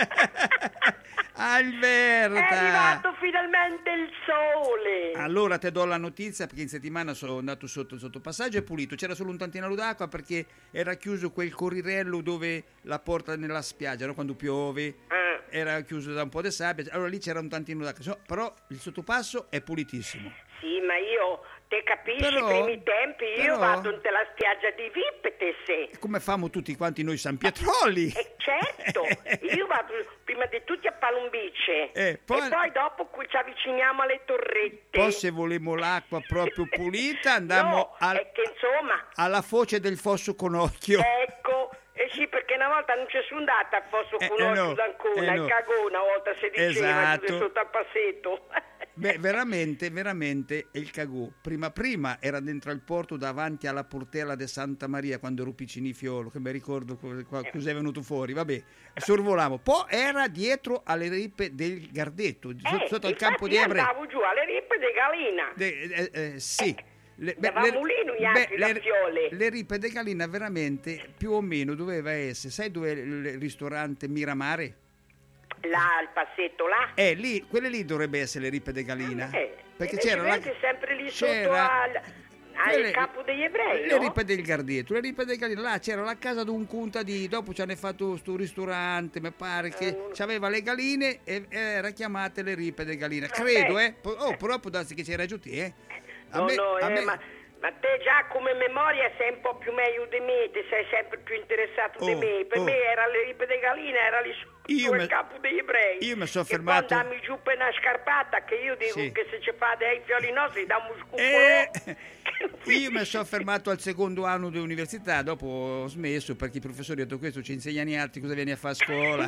Alberta. È arrivato finalmente il sole. Allora te do la notizia, perché in settimana sono andato sotto il sottopassaggio, è pulito, c'era solo un tantino d'acqua perché era chiuso quel corrirello dove la porta nella spiaggia, no? Quando piove Ah, era chiuso da un po' di sabbia, allora lì c'era un tantino d'acqua, so- però il sottopasso è pulitissimo. sì, ma io, te capisci, Però- i primi tempi io però- vado in la spiaggia di Vipete, se. Come famo tutti quanti noi San Pietroli? E certo, io vado prima di tutti a Palombice Eh, poi- e poi dopo qui ci avviciniamo alle torrette. Poi se volemo l'acqua proprio pulita andiamo No, al- è che insomma, alla foce del Fosso Conocchio. ecco, eh sì, perché una volta non ci sono andata al Fosso Eh, eh, Conocchio no, d'Ancona, eh, no. il cagone una volta si diceva, Esatto. giù sotto al passetto. Beh, veramente, veramente il cagù. Prima prima era dentro al porto davanti alla portella di Santa Maria quando ero piccini fiolo, che mi ricordo co- qua- cosa è venuto fuori, vabbè, sorvolavo. Poi era dietro alle rippe del Gardetto, sotto, Eh, sotto il infatti campo di io Ebre. andavo giù alle rippe di Galina. De- eh, eh, sì. Le, davamo lì noi altri, la le, Fiole. le rippe di Galina veramente più o meno doveva essere, sai dove è il ristorante Miramare? Là, il passetto là. Eh, lì, quelle lì dovrebbe essere le rippe di Galina. Eh, Perché invece c'era la, vedi, sempre lì sotto c'era- al, al quelle- campo degli ebrei, le no? rippe del Gardetto, le rippe del Gardetto, là c'era la casa di un contadino, dopo ci hanno fatto sto ristorante, mi pare che Eh. c'aveva le galline e era chiamate le rippe del Galina, credo, eh. Po- Oh, però può darsi che c'era giù te, eh. A No, me- no, a eh, me- ma, ma te già come memoria sei un po' più meglio di me, te sei sempre più interessato di Oh, me. Per oh. me era le rippe di Galina, era lì su Io il me- campo degli ebrei. io mi sono Che fermato- poi dammi giù per una scarpata, che io dico Sì. che se ci fa dei fioli nostri dammi un scupo. Eh, io mi sono fermato al secondo anno di università, dopo ho smesso perché i professori hanno detto questo ci insegnano altri, cosa vieni a fare a scuola?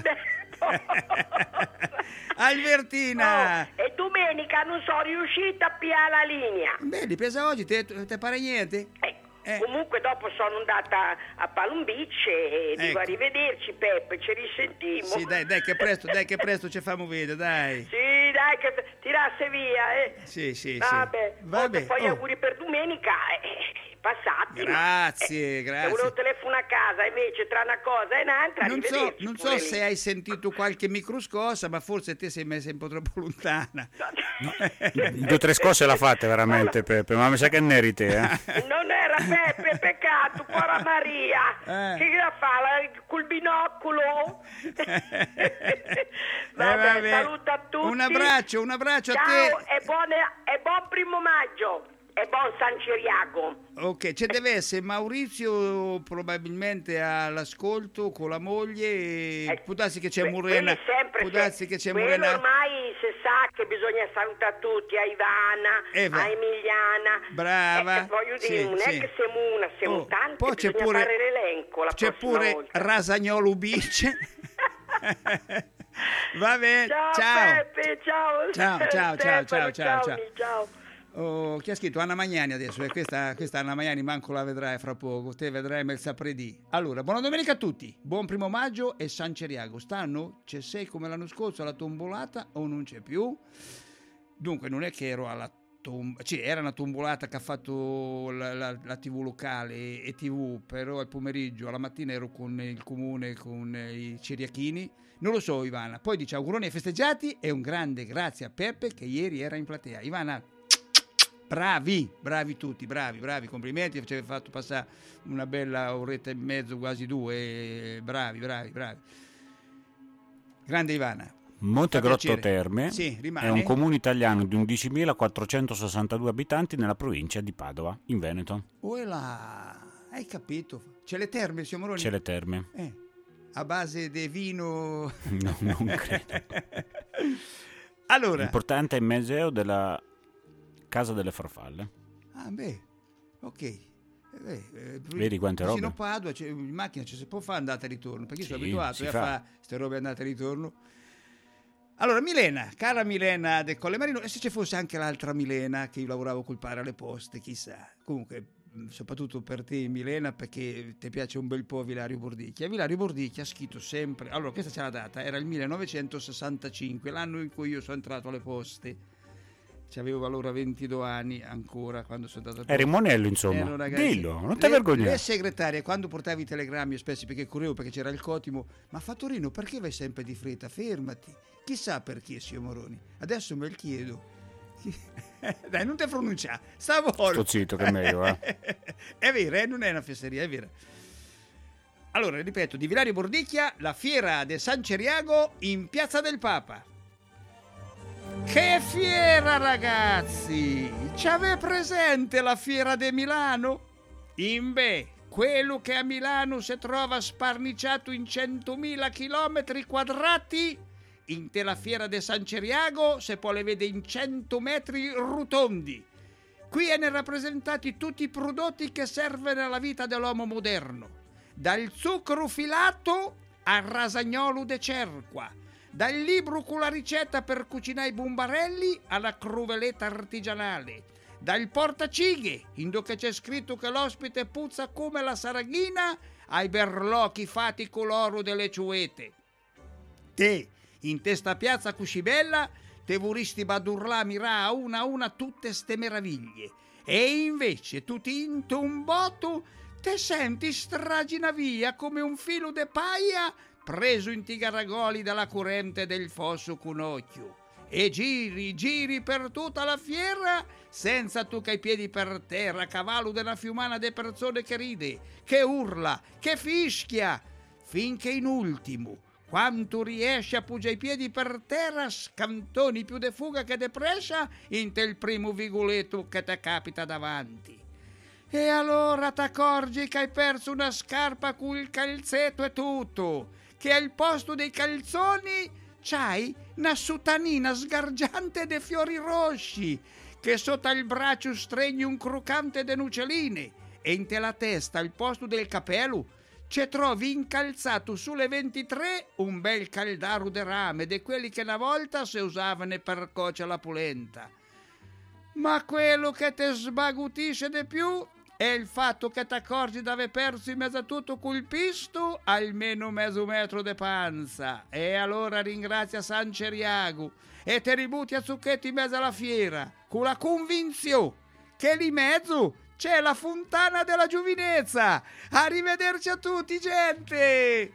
Albertina! Oh, e domenica non sono riuscita a piare la linea. Beh, li pesa oggi, te, te pare niente? Ecco, Eh. comunque dopo sono andata a Palm Beach e dico Ecco. arrivederci Peppe, ci risentiamo. Sì, dai, dai, che presto, dai, che presto ci famo vedere, dai. Sì, dai, che tirasse via, eh. Sì, sì, sì. Vabbè, Vabbè, poi gli oh. auguri per domenica, eh, passati. Grazie, eh, grazie. Se volevo telefonare a casa, invece tra una cosa e un'altra, Non so, arrivederci non so pure se lì. hai sentito qualche microscossa, ma forse te sei messa un po' troppo lontana. Due o tre scosse l'ha fatte veramente Peppe, ma mi sa che ne eri te, eh? Non era Peppe, peccato, povera Maria. Eh. Che la fa? La, col binocolo? Eh, Vabbè, vabbè. saluto a tutti. Un abbraccio, un abbraccio a Ciao, te. e, buone, e buon primo maggio. E buon San Ciriaco. Ok, ci deve essere Maurizio probabilmente all'ascolto con la moglie e Eh, può darsi che c'è que- Murena, quelli sempre può se- darsi che c'è quello Murena. ormai si sa che bisogna salutare tutti, a Ivana, Eva. a Emiliana. Brava. Eh, eh, voglio dire, Sì, non sì. è che siamo una, siamo Oh, tante, poi c'è bisogna pure- fare l'elenco la C'è prossima pure volta. Rasagnolo Beach. Va bene, Ciao, ciao. Peppe, ciao. Ciao, ciao, ciao, Stefano, ciao, ciao, ciao. ciao. Oh, chi ha scritto? Anna Magnani adesso, e questa, questa Anna Magnani manco la vedrai fra poco, te vedrai il sapredi. Allora, buona domenica a tutti, buon primo maggio e San Ciriaco. Stanno? C'è sei come l'anno scorso alla tombolata o non c'è più? Dunque non è che ero alla tom- cioè, era una tombolata che ha fatto la, la, la tivù locale e, e tivù, però al pomeriggio, alla mattina ero con il comune, con eh, i ceriachini, non lo so Ivana, poi dice auguroni ai festeggiati e un grande grazie a Peppe che ieri era in platea. Ivana, bravi, bravi tutti, bravi, bravi, complimenti, ci avete fatto passare una bella oretta e mezzo, quasi due, bravi, bravi, bravi. Grande Ivana. Montegrotto Terme sì, è un comune italiano di undicimilaquattrocentosessantadue abitanti nella provincia di Padova, in Veneto. Uela, hai capito? C'è le terme, signor Moroni? C'è le terme. Eh, a base di vino... No, non credo. Allora... L'importante è il museo della Casa delle Farfalle. Ah, beh, ok. Eh, eh, Vedi quante robe? Vicino a Padova, cioè, in macchina ci si può fare andata e ritorno, perché io Sì, sono abituato si a fa. fare queste robe andata e ritorno. Allora, Milena, cara Milena del Colle Marino, e se ci fosse anche l'altra Milena che io lavoravo col padre alle poste, chissà. Comunque, mh, soprattutto per te Milena, perché ti piace un bel po' Vilario Bordicchia. Vilario Bordicchia ha scritto sempre, allora questa c'è la data, era il millenovecentosessantacinque, l'anno in cui io sono entrato alle poste. Avevo allora ventidue anni ancora quando sono andato a Eri Monello, insomma. Dillo, non ti vergognare. Le segretarie, quando portavi i telegrammi, spesso perché correvo, perché c'era il Cotimo, ma Fattorino, perché vai sempre di fretta? Fermati. Chissà perché, signor Moroni. Adesso me lo chiedo. Dai, non ti pronunciare. Stavo Sto zitto, che è meglio, eh. È vero, eh? Non è una fesseria, è vero. Allora, ripeto, di Vilario Bordicchia, la fiera de San Ceriago in Piazza del Papa. Che fiera, ragazzi! Ci ave presente la fiera di Milano? Inbè, quello che a Milano si trova sparniciato in centomila chilometri quadrati, in te la fiera di San Ceriago se poi le vede in cento metri rotondi. Qui ne rappresentati tutti i prodotti che servono alla vita dell'uomo moderno, dal zucchero filato al rasagnolo de cerqua, dal libro con la ricetta per cucinare i bumbarelli alla cruveletta artigianale, dal portacighe, in dove c'è scritto che l'ospite puzza come la saraghina, ai berlocchi fatti con l'oro delle ciuete. Te, in testa piazza così bella, te vorresti badurla mirà a una a una tutte ste meraviglie, e invece tu ti into un botto, te senti stragina via come un filo de paia preso in tigaragoli dalla corrente del fosso Cunocchio, e giri, giri per tutta la fiera senza tu che i piedi per terra, a cavallo della fiumana de persone che ride, che urla, che fischia, finché in ultimo, quando riesci a puggiare i piedi per terra, scantoni più de fuga che de prescia in te il primo vigoletto che te capita davanti. E allora t'accorgi che hai perso una scarpa con il calzetto e tutto, che al posto dei calzoni c'hai una sutanina sgargiante de fiori rossi, che sotto il braccio stregni un croccante de nuceline, e in te la testa al posto del capello ci trovi incalzato sulle ventitré un bel caldaro de rame, de quelli che una volta si usavano per cuocere la polenta. Ma quello che te sbagutisce di più è il fatto che ti accorgi di aver perso in mezzo a tutto quel pisto almeno mezzo metro de panza, e allora ringrazia San Ceriago e te ributti a zucchetti in mezzo alla fiera con la convinzione che lì in mezzo c'è la fontana della giovinezza. Arrivederci a tutti, gente!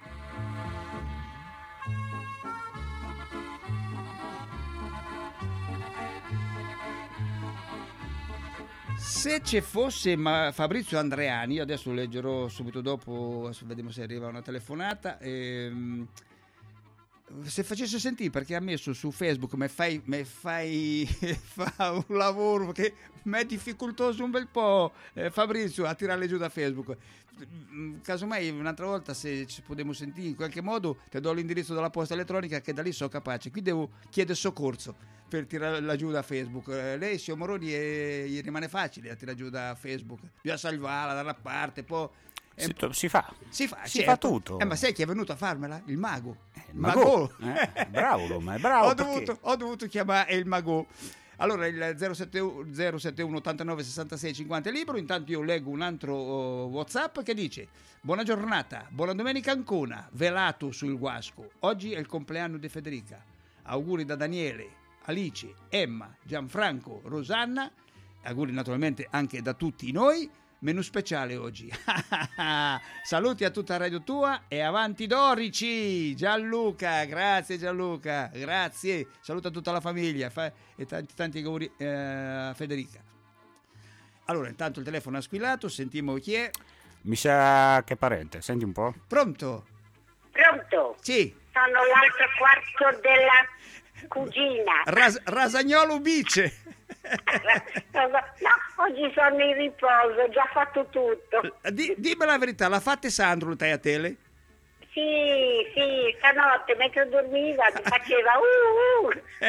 Se ci fosse ma Fabrizio Andreani, adesso leggerò subito dopo, adesso vediamo se arriva una telefonata, ehm, se facesse sentire, perché ha messo su Facebook mi fai, mi fai fa un lavoro che mi è difficoltoso un bel po', eh, Fabrizio, a tirarle giù da Facebook. Casomai un'altra volta, se ci possiamo sentire in qualche modo, ti do l'indirizzo della posta elettronica, che da lì sono capace. Qui devo chiedere soccorso per tirarla giù da Facebook. Eh, lei, signor Moroni, è, gli rimane facile a tirare giù da Facebook, bisogna salvarla da una parte, poi Si, si fa, si fa, si certo. fa tutto. Eh, ma sai chi è venuto a farmela? Il mago. Il mago. Eh, bravo, ma è bravo. ho, perché... dovuto, ho dovuto chiamare il mago. Allora, il zero sette uno ottantanove sessantasei cinquanta è libero. Intanto io leggo un altro uh, WhatsApp che dice: buona giornata, buona domenica Ancona, velato sul Guasco. Oggi è il compleanno di Federica. Auguri da Daniele Alice, Emma, Gianfranco, Rosanna, auguri naturalmente anche da tutti noi. Menù speciale oggi. Saluti a tutta Radio Tua e avanti Dorici. Gianluca, grazie Gianluca, grazie. Saluto a tutta la famiglia fa- e tanti tanti auguri eh, a Federica. Allora, intanto il telefono ha squillato, sentiamo chi è. Mi sa che è parente, senti un po'. Pronto? Pronto? Sì. Sono l'altro quarto della cugina. Ras- Rasagnolo Ubice. No, oggi sono in riposo, ho già fatto tutto. Di, dimmi la verità, l'ha fatta Sandro il tagliatelle? Sì, sì, stanotte mentre dormiva mi faceva uh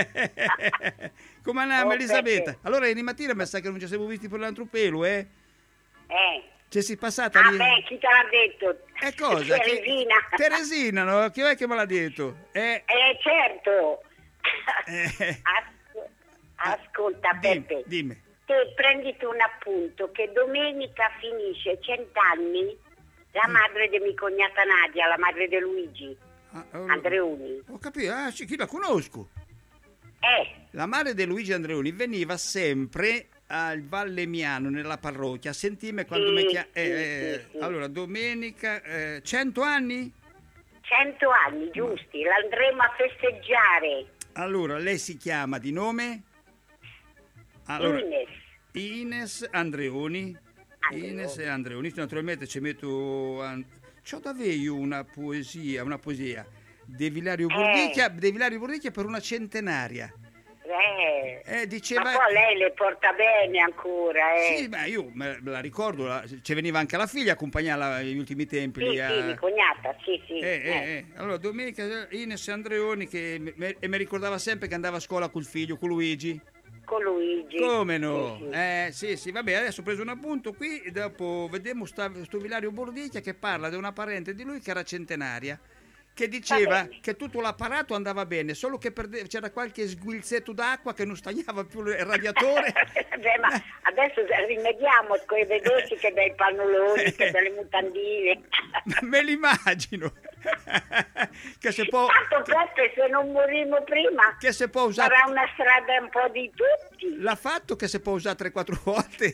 uh. Come andiamo Oh, Elisabetta? perché? Allora ieri mattina mi sa che non ci siamo visti per l'altro pelo, eh? Eh. Ci si è passata Ah lì. beh, chi te l'ha detto? E cosa? Teresina. Che... Teresina, no? Chi è che me l'ha detto? Eh, Eh certo. Eh. As- Ascolta dimmi, Peppe, dimmi. te prenditi un appunto che domenica finisce cent'anni la madre di mia cognata Nadia, la madre di Luigi, Ah, oh, Andreoni. Ho capito, ah sì, chi la conosco? Eh, La madre di Luigi Andreoni veniva sempre al Vallemiano nella parrocchia a sentirmi quando Sì, mi chiama. sì, Eh, sì, sì. Allora, domenica, eh, cento anni? cento anni giusti, l'andremo a festeggiare. Allora, lei si chiama di nome? Allora, Ines. Ines Andreoni. Andreoni. Ines e Andreoni. Naturalmente ci metto. an- C'ho da io una poesia, una poesia. De Villario Bordicchia, De Villario Bordicchia per una centenaria. Eh, Eh, diceva. ma poi lei le porta bene ancora, eh. Sì, beh, io me me la ricordo, la- ci veniva anche la figlia a accompagnarla negli ultimi tempi. Sì, lì sì, a- mia cognata, sì, sì. Eh, eh, eh. Allora, domenica Ines Andreoni che me- e mi ricordava sempre che andava a scuola col figlio, con Luigi. Con Luigi. Come no? Sì, sì. Eh, sì, sì, vabbè, adesso ho preso un appunto qui e dopo vediamo sta, sto Villario Bordicchia che parla di una parente di lui che era centenaria, che diceva bene. che tutto l'apparato andava bene, solo che perde- c'era qualche sguilzetto d'acqua che non stagnava più il radiatore. Beh, ma adesso rimediamo con i vedoci che dai pannoloni, che delle mutandine. Me l'immagino. che se può Tanto Peppe, se non morimo prima, che se può usare sarà una strada un po' di tutti. l'ha fatto che se può usare tre quattro volte.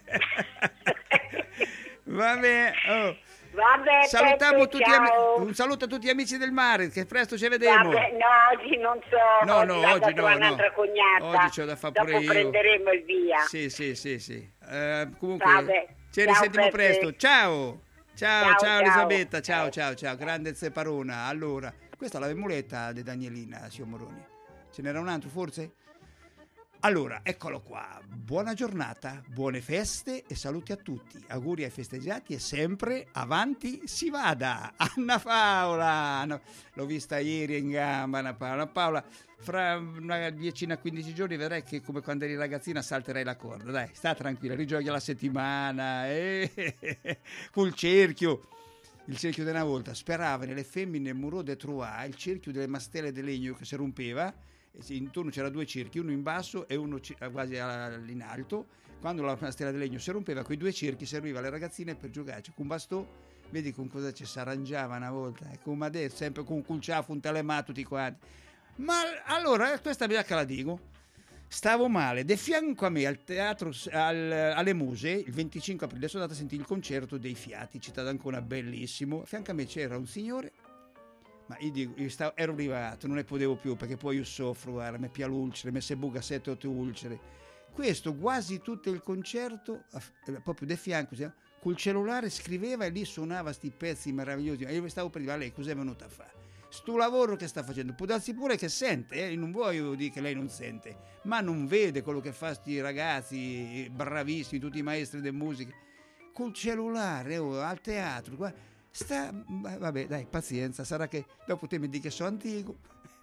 Vabbè, oh. Vabbè, Salutiamo Peppe, tutti ami- ciao. un saluto a tutti gli amici del mare, che presto ci vediamo. Vabbè, no, oggi non so, No, no, oggi vado oggi a trovare no, no. un'altra cognata. Oggi c'ho da fare pure Dopo io. prenderemo il via. Sì, sì, sì, sì. Eh, comunque Vabbè, ci ciao, risentiamo Peppe. presto. Ciao. Ciao, Ciao, ciao, ciao. Elisabetta, ciao, Ciao. ciao, ciao, grande Zeparona. Allora, questa è la memoletta di Danielina, signor Moroni. Ce n'era un altro forse? Allora, eccolo qua. Buona giornata, buone feste e saluti a tutti. Auguri ai festeggiati e sempre avanti si vada. Anna Paola. Anna- L'ho vista ieri in gamba, Anna Paola. Anna Paola, fra una decina, quindici giorni vedrai che come quando eri ragazzina salterai la corda. Dai, sta tranquilla, rigiochi la settimana. Eh, col cerchio. Il cerchio di una volta sperava nelle femmine Muro de Troyes, il cerchio delle mastelle di legno che si rompeva. E sì, intorno c'era due cerchi, uno in basso e uno ci- quasi a- in alto. Quando la mastella di legno si rompeva, quei due cerchi serviva alle ragazzine per giocarci con un bastone. Vedi con cosa ci si arrangiava una volta, eh, come adesso, sempre con un culciafo, un telemà, tutti quanti. Ma allora, eh, questa via che la dico, stavo male, de fianco a me al teatro, al- alle Muse, il venticinque aprile, sono andato a sentire il concerto dei Fiati, città d'Ancona, bellissimo. A fianco a me c'era un signore. Ma io, dico, io stavo, ero arrivato, non ne potevo più perché poi io soffro, guarda, mi pia l'ulcere, mi si buca sette otto ulcere. Questo quasi tutto il concerto, eh, proprio di fianco, cioè, col cellulare scriveva e lì suonava sti pezzi meravigliosi. E io stavo per dire, a lei cos'è venuta a fare? Sto lavoro che sta facendo, può darsi pure che sente, eh? Non voglio dire che lei non sente, ma non vede quello che fa sti ragazzi bravissimi, tutti i maestri di musica, col cellulare, oh, al teatro, guarda. Sta, vabbè, dai, pazienza, sarà che dopo te mi dici che sono antico.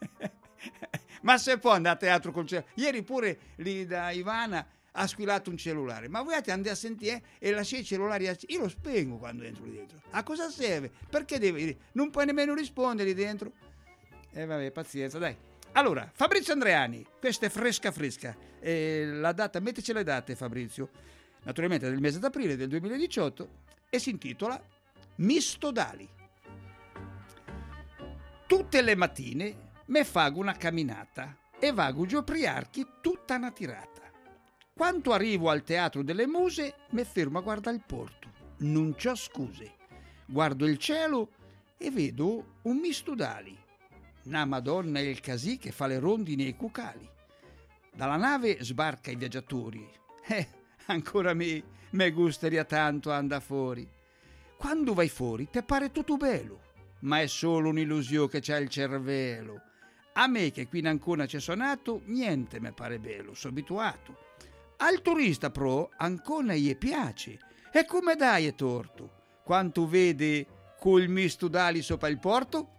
Ma se può andare a teatro col cellulare. Ieri pure lì da Ivana ha squillato un cellulare. Ma voi andate a sentire e lasciate il cellulare acceso. Io lo spengo quando entro lì dentro. A cosa serve? Perché deve, non puoi nemmeno rispondere lì dentro. E eh, vabbè, pazienza, dai. Allora, Fabrizio Andreani, questa è fresca fresca. Eh, la data, mettici le date, Fabrizio. Naturalmente del mese d'aprile del duemiladiciotto e si intitola Mistodali. Tutte le mattine me fago una camminata e vago giù Priarchi tutta una tirata. Quando arrivo al Teatro delle Muse, mi fermo a guardare il porto. Non c'ho scuse. Guardo il cielo e vedo un mistudali. Una Madonna e il Casì che fa le rondini e i cucali. Dalla nave sbarca i viaggiatori. Eh, ancora me, me gusteria tanto andare fuori. Quando vai fuori te pare tutto bello, ma è solo un'illusione che c'ha il cervello. A me che qui in Ancona c'è sonato, niente mi pare bello, sono abituato. Al turista pro Ancona gli piace. E come dai è torto? Quanto vede col mistudali sopra il porto?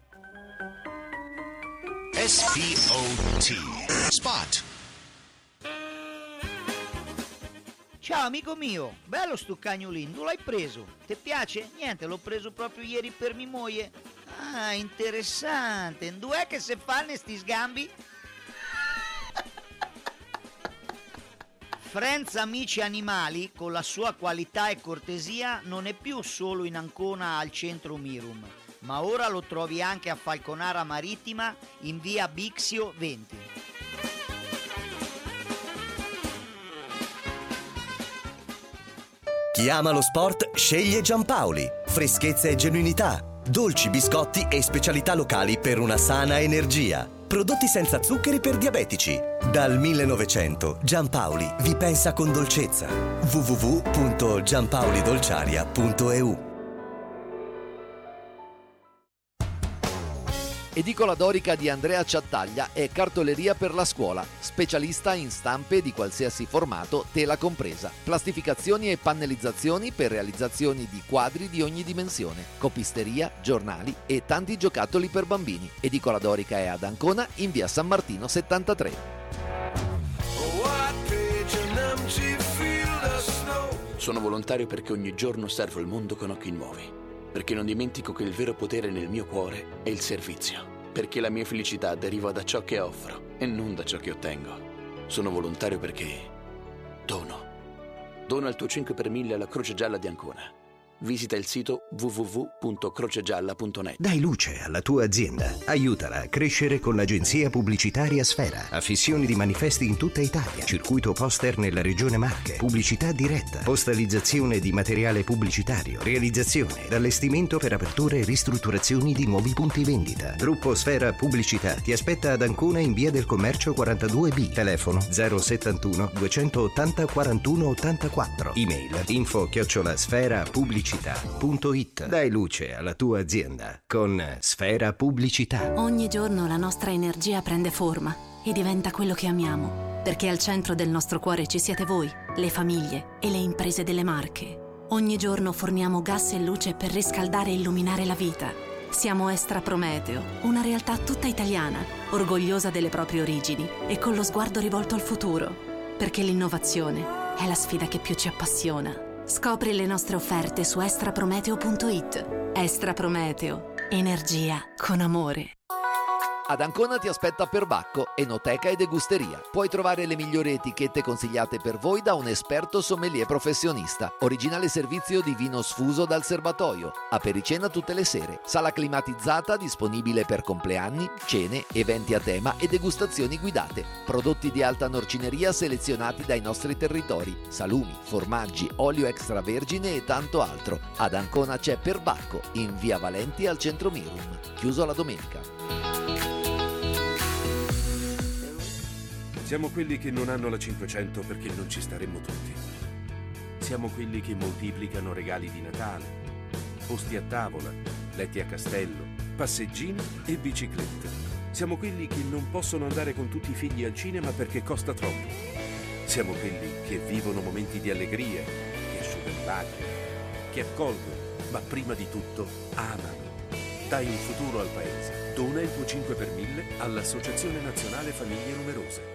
S P O T Spot. Ciao amico mio, bello sto cagnolino, dove l'hai preso? Ti piace? Niente, l'ho preso proprio ieri per mia moglie. Ah, interessante, dov'è che se fanno sti sgambi? Friends Amici Animali, con la sua qualità e cortesia, non è più solo in Ancona al centro Mirum, ma ora lo trovi anche a Falconara Marittima in via Bixio venti. Chi ama lo sport sceglie Giampaoli. Freschezza e genuinità, dolci, biscotti e specialità locali per una sana energia. Prodotti senza zuccheri per diabetici. Dal millenovecento Giampaoli vi pensa con dolcezza. w w w punto giampaolidolciaria punto e u. Edicola Dorica di Andrea Ciattaglia è cartoleria per la scuola, specialista in stampe di qualsiasi formato, tela compresa, plastificazioni e pannellizzazioni per realizzazioni di quadri di ogni dimensione, copisteria, giornali e tanti giocattoli per bambini. Edicola Dorica è ad Ancona in via San Martino settantatré. Sono volontario perché ogni giorno osservo il mondo con occhi nuovi. Perché non dimentico che il vero potere nel mio cuore è il servizio. Perché la mia felicità deriva da ciò che offro e non da ciò che ottengo. Sono volontario perché dono. Dona il tuo cinque per mille alla Croce Gialla di Ancona. Visita il sito w w w punto crocegialla punto net. Dai luce alla tua azienda. Aiutala a crescere con l'agenzia pubblicitaria Sfera. Affissioni di manifesti in tutta Italia. Circuito poster nella regione Marche. Pubblicità diretta. Postalizzazione di materiale pubblicitario. Realizzazione. Allestimento per aperture e ristrutturazioni di nuovi punti vendita. Gruppo Sfera Pubblicità ti aspetta ad Ancona in via del Commercio quarantadue B. Telefono zero settantuno duecentottanta quarantuno ottantaquattro. Email info chiocciola sfera pubblicità punto it. Dai luce alla tua azienda con Sfera Pubblicità. Ogni giorno la nostra energia prende forma e diventa quello che amiamo, perché al centro del nostro cuore ci siete voi, le famiglie e le imprese delle Marche. Ogni giorno forniamo gas e luce per riscaldare e illuminare la vita. Siamo Estra Prometeo, una realtà tutta italiana, orgogliosa delle proprie origini e con lo sguardo rivolto al futuro, perché l'innovazione è la sfida che più ci appassiona. Scopri le nostre offerte su estra prometeo punto it. Estra Prometeo, energia con amore. Ad Ancona ti aspetta Perbacco, enoteca e degusteria. Puoi trovare le migliori etichette consigliate per voi da un esperto sommelier professionista. Originale servizio di vino sfuso dal serbatoio. Apericena tutte le sere. Sala climatizzata disponibile per compleanni, cene, eventi a tema e degustazioni guidate. Prodotti di alta norcineria selezionati dai nostri territori. Salumi, formaggi, olio extravergine e tanto altro. Ad Ancona c'è Perbacco, in via Valenti al centro Mirum. Chiuso la domenica. Siamo quelli che non hanno la cinquecento perché non ci staremmo tutti. Siamo quelli che moltiplicano regali di Natale, posti a tavola, letti a castello, passeggini e biciclette. Siamo quelli che non possono andare con tutti i figli al cinema perché costa troppo. Siamo quelli che vivono momenti di allegria, che asciugano lacrime, che accolgono, ma prima di tutto amano. Dai un futuro al paese. Dona il tuo cinque per mille all'Associazione Nazionale Famiglie Numerose.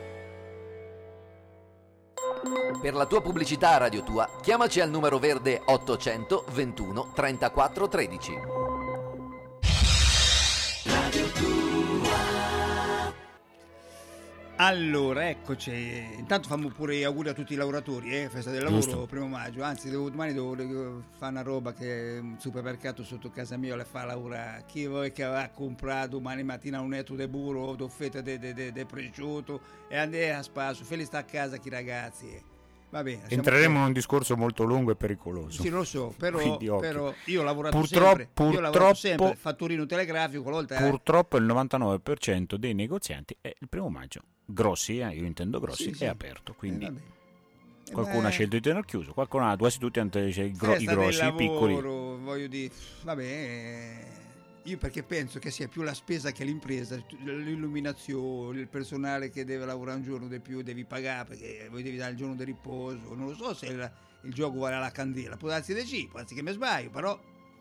Per la tua pubblicità a Radio Tua, chiamaci al numero verde ottocento ventuno trentaquattro tredici. Radio Tua. Allora, eccoci. Intanto fammo pure gli auguri a tutti i lavoratori, eh? Festa del lavoro, Giusto. primo maggio. Anzi, devo, domani devo, devo fare una roba che un supermercato sotto casa mia le fa lavorare. Chi vuoi che aveva comprato domani mattina un etto di burro, do fetta di prosciutto e andare a spasso. Felice sta a casa chi ragazzi. eh. Va bene. lasciamo Entreremo in perdere. un discorso molto lungo e pericoloso. Sì, lo so, però, Quindi, occhio. però io ho lavorato Purtroppo- sempre. Io ho lavorato purtroppo- sempre, fatturino telegrafico, una volta. eh. Purtroppo il novantanove per cento dei negozianti è il primo maggio. Grossi, eh, io intendo grossi, Sì, è sì. aperto. Quindi Eh, vabbè. Eh, qualcuno beh. ha scelto di tenere chiuso, qualcuno ha, quasi tutti hanno tenuto i, gro- i Festa del grossi, i piccoli. lavoro, voglio dire, vabbè, eh, io perché penso che sia più la spesa che l'impresa, l'illuminazione, il personale che deve lavorare un giorno di più devi pagare perché voi devi dare il giorno di riposo, non lo so se il, il gioco vale la candela, può darsi di sì, può darsi che mi sbaglio, però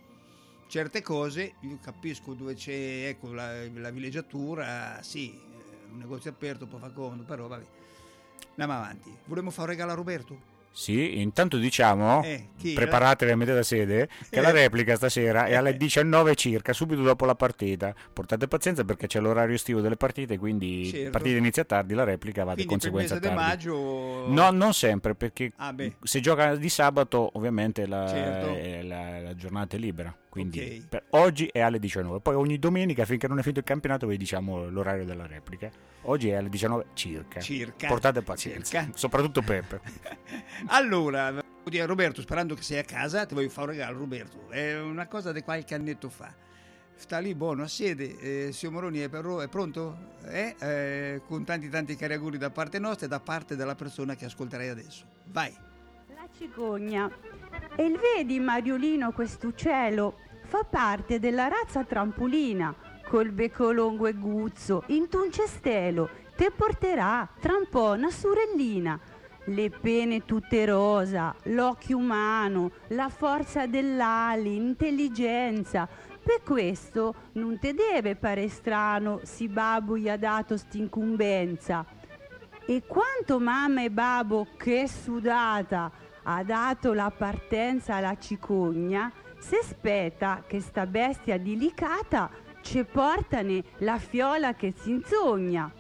certe cose io capisco dove c'è, ecco, la, la villeggiatura, sì, eh, un negozio aperto può far comodo, però vabbè, andiamo avanti. Volevamo fare un regalo a Roberto? Sì, intanto diciamo, Eh, chi? preparatevi a metà da sede, che Eh. la replica stasera è alle diciannove circa, subito dopo la partita. Portate pazienza perché c'è l'orario estivo delle partite, quindi Certo. la partita inizia tardi, la replica va di Quindi per il conseguenza mese di tardi. maggio... No, non sempre, perché Ah, beh. se gioca di sabato ovviamente la, Certo. è la, la giornata è libera, quindi Ok. per oggi è alle diciannove, poi ogni domenica finché non è finito il campionato vi diciamo l'orario della replica. Oggi è alle diciannove circa. Circa. Portate pazienza, Circa. soprattutto Peppe. Allora, voglio dire, Roberto, sperando che sei a casa, ti voglio fare un regalo, Roberto. È una cosa di qualche annetto fa. Sta lì buono a sede, eh, signor Moroni è, per- è pronto? Eh? Eh, con tanti tanti cari auguri da parte nostra e da parte della persona che ascolterai adesso. Vai. La cicogna. E il vedi, Mariolino, quest'uccello fa parte della razza trampolina, col becco lungo e guzzo, in un cestelo, te porterà tra un po' una sorellina. Le pene tutte rosa, l'occhio umano, la forza dell'ali, intelligenza. Per questo non te deve pare strano si babbo gli ha dato st'incumbenza. E quanto mamma e babbo, che sudata, ha dato la partenza alla cicogna, si aspetta che sta bestia delicata ci portane la fiola che si insogna.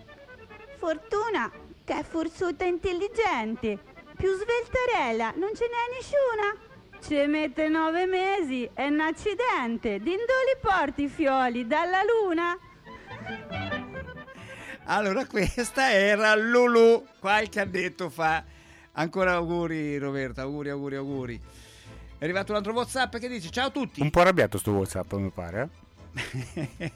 Fortuna che è forzuta e intelligente, più sveltarella non ce n'è nessuna. Ci mette nove mesi, è un accidente, dindo li porti i fioli dalla luna? Allora, questa era Lulu, qualche annetto fa. Ancora auguri, Roberto, auguri, auguri, auguri. È arrivato un altro WhatsApp che dice: ciao a tutti. Un po' arrabbiato sto WhatsApp, mi pare. Eh?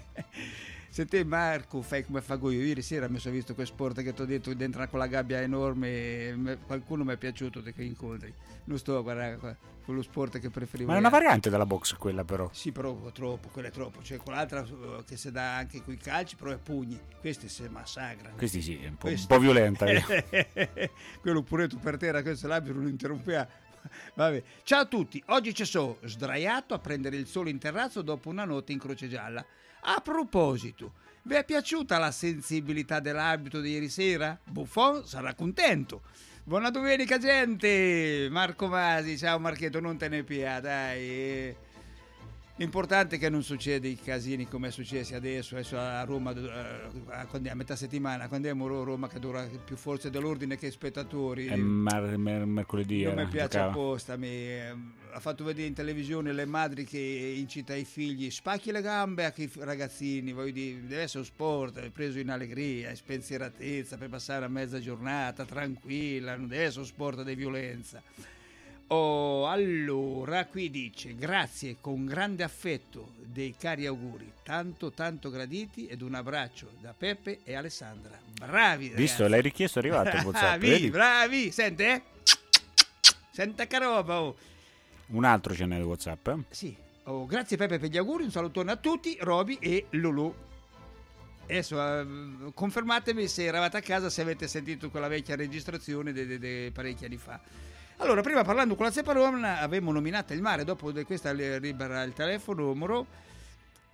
Se te, Marco, fai come fago io, ieri sera mi sono visto quel sport che ti ho detto dentro a quella gabbia enorme, me- qualcuno mi è piaciuto che incontri. Non sto a guardare qua, quello sport che preferivo. Ma è una io. variante della box quella però. Sì, però troppo, quella è troppo. C'è quell'altra eh, che si dà anche coi calci, però è pugni. Questi si massacrano. Questi sì, è un po', Questi- un po' violenta. Quello pure tu per terra, questo labio non interrompeva. Vabbè. Ciao a tutti, oggi ci sono sdraiato a prendere il sole in terrazzo dopo una notte in Croce Gialla. A proposito, vi è piaciuta la sensibilità dell'abito di ieri sera? Buffon sarà contento. Buona domenica gente, Marco Masi, ciao Marchetto, non te ne pia, dai. L'importante è che non succeda i casini come è successo adesso, adesso a Roma, a, quando è, a metà settimana, quando andiamo a Roma che dura più forze dell'ordine che spettatori. È mer- mer- mercoledì. Non era, mi piace giocava. apposta, mi, eh, ha fatto vedere in televisione le madri che incita i figli, spacchi le gambe a chi ragazzini, voglio dire, deve essere un sport preso in allegria, in spensieratezza per passare a mezza giornata tranquilla, non deve essere un sport di violenza. Oh, allora qui dice: grazie con grande affetto dei cari auguri, tanto tanto graditi, ed un abbraccio da Peppe e Alessandra. Bravi ragazzi. Visto, l'hai richiesto, è arrivato il WhatsApp. Bravi, vedi? bravi, sente eh? Senta che roba, oh. Un altro ce n'è il WhatsApp. eh? Sì, oh, grazie Peppe per gli auguri, un salutone a tutti, Roby e Lulu. Adesso eh, confermatemi se eravate a casa, se avete sentito quella vecchia registrazione di parecchi anni fa. Allora, prima parlando con la Zeparona avevamo nominato il mare, dopo di questa libera il telefono Moro,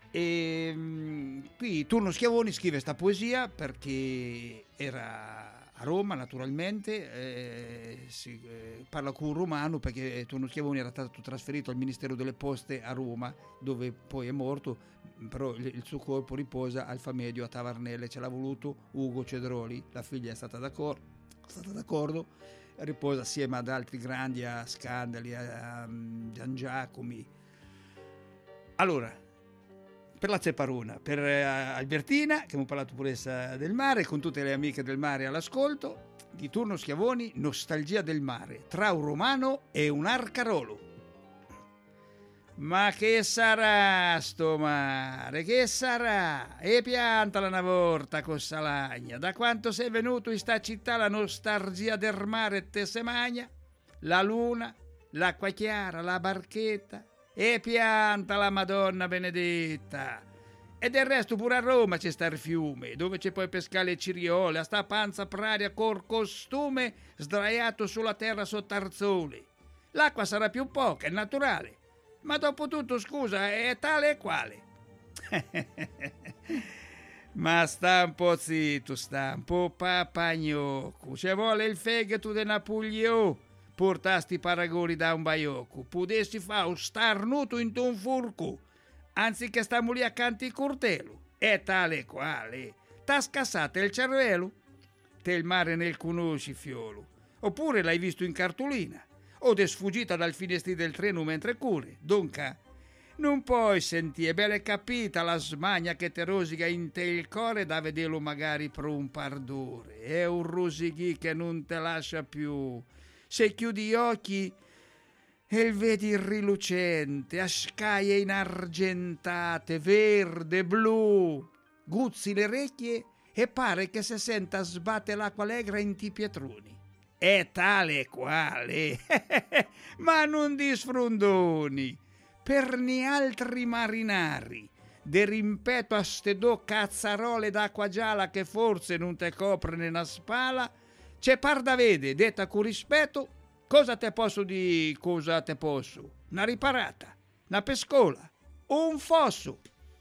e mh, qui Turno Schiavoni scrive sta poesia perché era a Roma naturalmente, eh, si eh, parla con un romano perché Tonino Schiavoni era stato trasferito al Ministero delle Poste a Roma, dove poi è morto, però il, il suo corpo riposa al Famedio a Tavarnelle, ce l'ha voluto Ugo Cedroli, la figlia è stata d'accordo, è stata d'accordo, riposa assieme ad altri grandi, a Scandali, a, a Gian Giacomi. Allora, per la Ceparona, per eh, Albertina, che abbiamo parlato pure essa del mare, con tutte le amiche del mare all'ascolto, di turno Schiavoni, nostalgia del mare, tra un romano e un arcarolo. Ma che sarà sto mare, che sarà? E piantala una volta con Salagna, da quanto sei venuto in sta città la nostalgia del mare te se magna, la luna, l'acqua chiara, la barchetta, e pianta la Madonna benedetta. E del resto pure a Roma c'è sta il fiume, dove c'è poi pescare le ciriole, a sta panza praria col costume sdraiato sulla terra sotto arzoli. L'acqua sarà più poca, è naturale, ma dopo tutto, scusa, è tale e quale. Ma sta un po' zitto, sta un po' papagnocco, ci vuole il fegato de Napoleone. Portasti paragoni da un baiocco, potessi fare un starnuto in un furco, anziché stiamo lì accanto al cortello. È tale quale. T'ha scassato il cervello? Te il mare nel conosci, fiolo. Oppure l'hai visto in cartolina, o t'è sfuggita dal finestrino del treno mentre cure. Donca, non puoi sentire, bene capita la smania che te rosica in te il cuore da vederlo magari per un pardore. È un rosichi che non te lascia più. Se chiudi gli occhi e il vedi rilucente, a scaie inargentate, verde, blu, guzzi le orecchie e pare che se senta sbatte l'acqua allegra in ti pietroni. È tale quale, ma non di sfrondoni, per ni altri marinari, de rimpeto a ste do cazzarole d'acqua gialla che forse non te copre nella spala. C'è par da vede, detta con rispetto, cosa te posso di cosa te posso? Una riparata, una pescola, un fosso.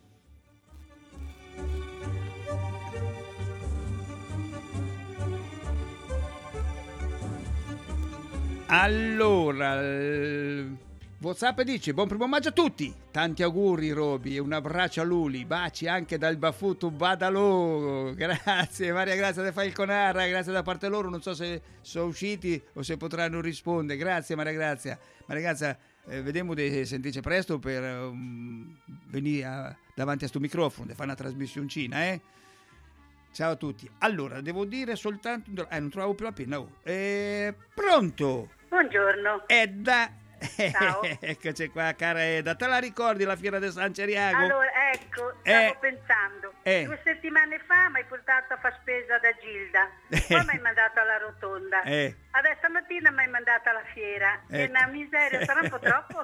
Allora, WhatsApp dice buon primo maggio a tutti, tanti auguri Roby e un abbraccio a Luli, baci anche dal Bafuto Badalò, grazie Maria Grazia da Falconara, grazie da parte loro, non so se sono usciti o se potranno rispondere, grazie Maria Grazia, Maria Grazia eh, vediamo di sentirci presto per um, venire a, davanti a sto microfono e fare una trasmissioncina, eh? Ciao a tutti, allora devo dire soltanto, eh non trovavo più la penna, oh. eh, pronto? Buongiorno. Edda. Ciao. Eccoci qua, cara Eda, te la ricordi la fiera di San Ceriago? Allora, ecco, stavo Eh. pensando, Eh. due settimane fa mi hai portato a far spesa da Gilda, poi mi hai mandato alla rotonda, Eh. adesso stamattina mi hai mandato alla fiera, è Ecco. una miseria, sarà un po' troppo?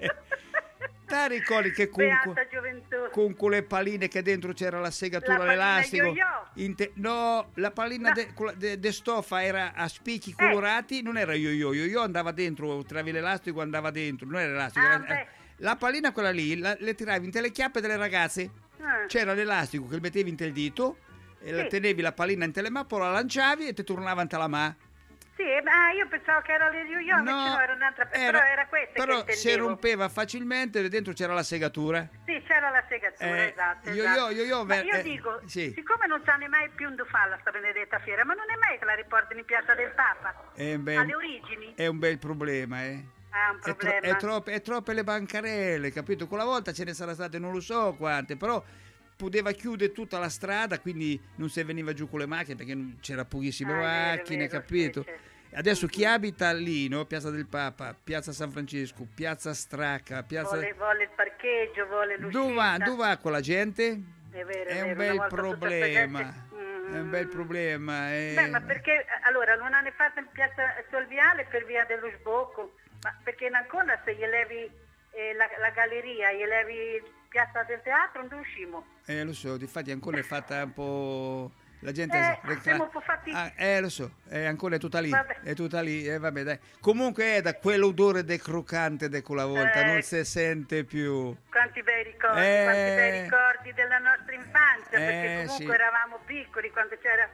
Te ricordi che con, Beata gioventù. con quelle palline che dentro c'era la segatura La pallina all'elastico? yo-yo. In te- no, la pallina No. de, quella de- de stoffa era a spicchi colorati, non era yo-yo, yo-yo andava dentro, travi l'elastico andava dentro, non era elastico. Ah, era- beh. la pallina quella lì, la- le tiravi in te le chiappe delle ragazze, Ah. c'era l'elastico che mettevi in te il dito, e la Sì. tenevi la pallina in te le mani, poi la lanciavi e ti tornava in te la mano. Sì, ma io pensavo che era le yo-yo, invece no, era un'altra, però era questa però che si intendevo. rompeva facilmente e dentro c'era la segatura. Sì, c'era la segatura, Eh, esatto. io- esatto. io- io- io Ma ver- io eh, dico, sì. siccome non sanno mai più dove farla sta benedetta fiera, ma non è mai che la riportano in piazza del Papa? È un bel, Alle origini? è un bel problema, eh. Ah, un È, tro- problema. è troppe, è troppe le bancarelle, capito? Quella volta ce ne sarà state non lo so quante, però poteva chiudere tutta la strada, quindi non si veniva giù con le macchine perché non- c'era pochissime Ah, è vero, macchine, è vero, capito? sì, sì. Adesso chi abita lì, no? Piazza del Papa, Piazza San Francesco, Piazza Stracca, Piazza... Vuole, vuole il parcheggio, vuole l'uscita. Dove va, dove va quella gente? È vero, È vero, un una bel volta tutta sta problema, gente- Mm. è un bel problema. eh. Beh, ma perché, allora, non hanno fatto in piazza sul viale per via dello sbocco, ma perché in Ancona se gli levi eh, la, la galleria, gli levi piazza del teatro, non uscimo. Eh, lo so, difatti ancora è fatta un po'... La gente Eh, recla- siamo un po' fatti... Ah, eh, lo so, eh, ancora è tutta lì, Vabbè. è tutta lì, eh, vabbè dai. Comunque è da quell'odore de croccante di quella volta, Eh. non si sente più. Quanti bei ricordi, Eh. quanti bei ricordi della nostra infanzia, perché Eh, comunque sì. eravamo piccoli quando c'era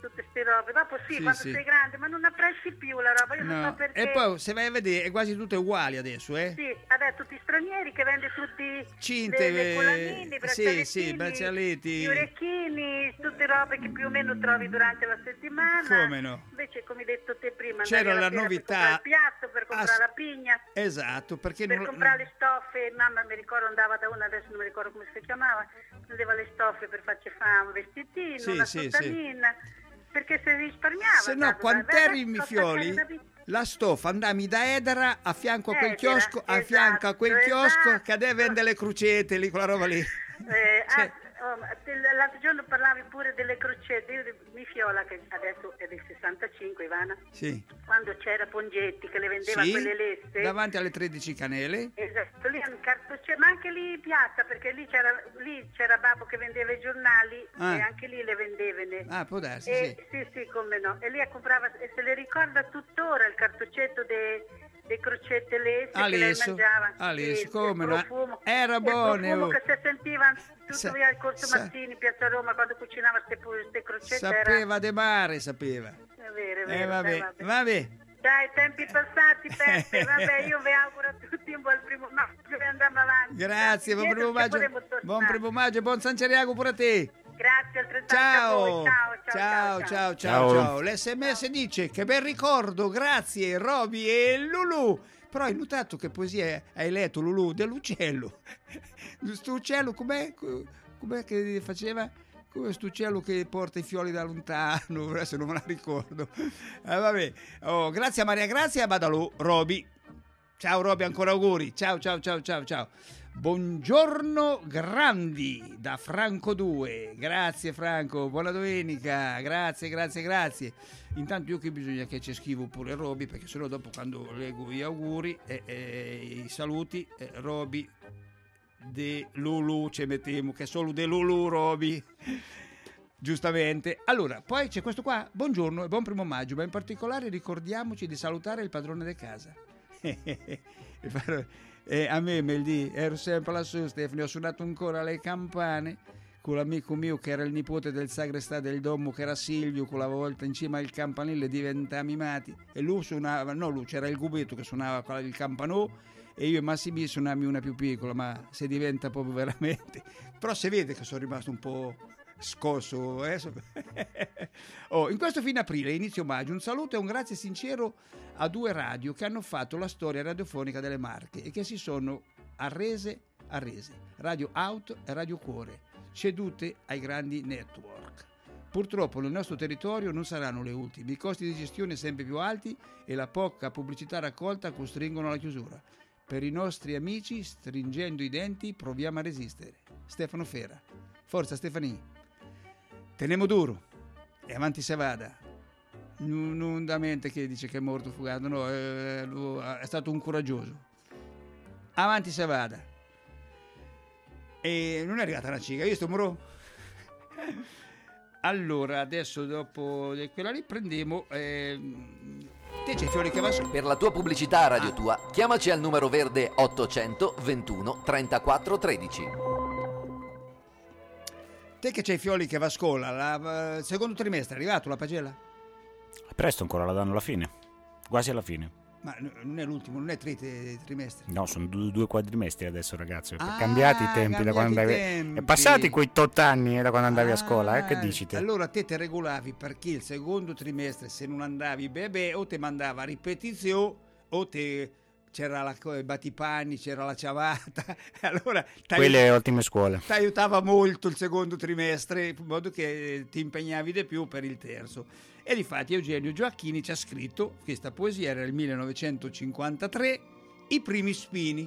tutte ste robe. Dopo sì, Sì, quando sì. sei grande, ma non apprezzi più la roba, io non No. so perché. E poi se vai a vedere è quasi tutte uguali adesso, eh? Sì, adesso tutti stranieri che vende tutti Cinte, le, le colanini, eh, braccialettini, sì, sì, braccialetti. gli orecchini, tutte robe che più o meno trovi durante la settimana. Come no? Invece, come hai detto te prima, C'era andavi alla la fiera novità. per comprare il piatto, per comprare Ass- la pigna, Esatto, perché per non comprare le stoffe. Mamma mi ricordo andava da una, adesso non mi ricordo come si chiamava, prendeva le stoffe per farci fare un vestitino, Sì, una sì, sostanina, perché si risparmiava. Se no, guarda, quando guarda, eri in adesso Mifioli, sto staccando la stoffa andavi da Edera a fianco a quel Edera, chiosco, a fianco a quel esatto, chiosco esatto. che deve vendere le crocette lì, quella roba lì. Eh, Cioè- ah, oh, ma te- l'altro giorno parlavi pure delle crocette, io di Mifiola che adesso è del sessantacinque, Ivana, Sì. quando c'era Pongetti che le vendeva Sì, quelle leste. davanti alle tredici Canele. Esatto, lì hanno cartocce, ma anche lì in piazza, perché lì c'era, lì c'era Babbo che vendeva i giornali Ah. e anche lì le vendevene. Ah, può darsi, E, sì. sì, sì, come no. E lì comprava, e se le ricorda tuttora il cartoccetto dei de crocette lesse che lei Adesso, mangiava. adesso, Sì, come il no? profumo, Era il buono. profumo che si sentiva tutto Sa- via il Corso sa- Mazzini, Piazza Roma, quando cucinava queste crocette. Era... Sapeva de mare, sapeva. È vero, è Eh, vero. vabbè, dai, vabbè. vabbè. Dai, tempi passati, Peppe, vabbè, io vi auguro a tutti un buon primo maggio e andiamo avanti. Grazie, buon primo Indietro che maggio. potremo tornare. Buon primo maggio e buon San Ceriago pure a te. Grazie altrettanto a Ciao. voi. Ciao, ciao, Ciao, ciao, ciao, Ciao. ciao. L'S M S dice che bel ricordo, grazie Roby e Lulu. Però hai notato che poesia hai letto, Lulu, dell'uccello. Questo uccello com'è? Com'è che faceva? Questo uccello che porta i fiori da lontano, adesso non me la ricordo. Ah, vabbè. Oh, grazie a Maria Grazia e a Badalù, Roby. Ciao Roby, ancora auguri. Ciao, ciao, ciao, ciao, ciao. Buongiorno Grandi da Franco due. Grazie Franco, buona domenica. Grazie, grazie, grazie. Intanto io che bisogna che ci scrivo pure Roby, perché sennò dopo quando leggo gli auguri e eh, eh, i saluti, eh, Roby de Lulu ci mettiamo, che è solo de Lulu Roby. Giustamente. Allora, poi c'è questo qua. Buongiorno e buon primo maggio, ma in particolare ricordiamoci di salutare il padrone di casa. E a me me lì ero sempre lassù, Stefano, ho suonato ancora le campane con l'amico mio che era il nipote del sagrestà del domo, che era Silvio, quella volta in cima al campanile diventa mimati, e lui suonava, no lui, c'era il gubetto che suonava il campanò e io e Massimi suonammi una più piccola, ma se diventa proprio veramente, però si vede che sono rimasto un po' scosso, eh? Oh, in questo fine aprile, inizio maggio, un saluto e un grazie sincero a due radio che hanno fatto la storia radiofonica delle Marche e che si sono arrese, arrese, Radio Out e Radio Cuore, cedute ai grandi network. Purtroppo nel nostro territorio non saranno le ultime, i costi di gestione sempre più alti e la poca pubblicità raccolta costringono alla chiusura. Per i nostri amici, stringendo i denti, proviamo a resistere. Stefano Fera. Forza Stefani. Teniamo duro e avanti se vada. Non, non da mente che dice che è morto fugato, no, è, è stato un coraggioso. Avanti se vada. E non è arrivata la ciga, io sto muro. Allora, adesso dopo quella lì prendiamo. Eh, te c'è fiori che va su. Per la tua pubblicità a Radio Tua, chiamaci al numero verde ottocento ventuno trentaquattro tredici. Te che c'hai i fiori che va a scuola, la, uh, secondo trimestre è arrivato la pagella? È presto ancora, la danno alla fine, quasi alla fine. Ma n- non è l'ultimo, non è tre te- trimestri. No, sono due, due quadrimestri adesso, ragazzi. Ah, cambiati i tempi da quando andavi. tempi. È passati quei tot anni eh, da quando andavi Ah, a scuola, eh? Che dici te? Allora te te regolavi perché il secondo trimestre, se non andavi bebè, o te mandava a ripetizione o te c'era la co- i battipani, c'era la ciabatta. Allora Quelle ottime scuole. ti aiutava molto il secondo trimestre, in modo che ti impegnavi di più per il terzo. E difatti Eugenio Gioacchini ci ha scritto, questa poesia era il millenovecentocinquantatré, I primi spini.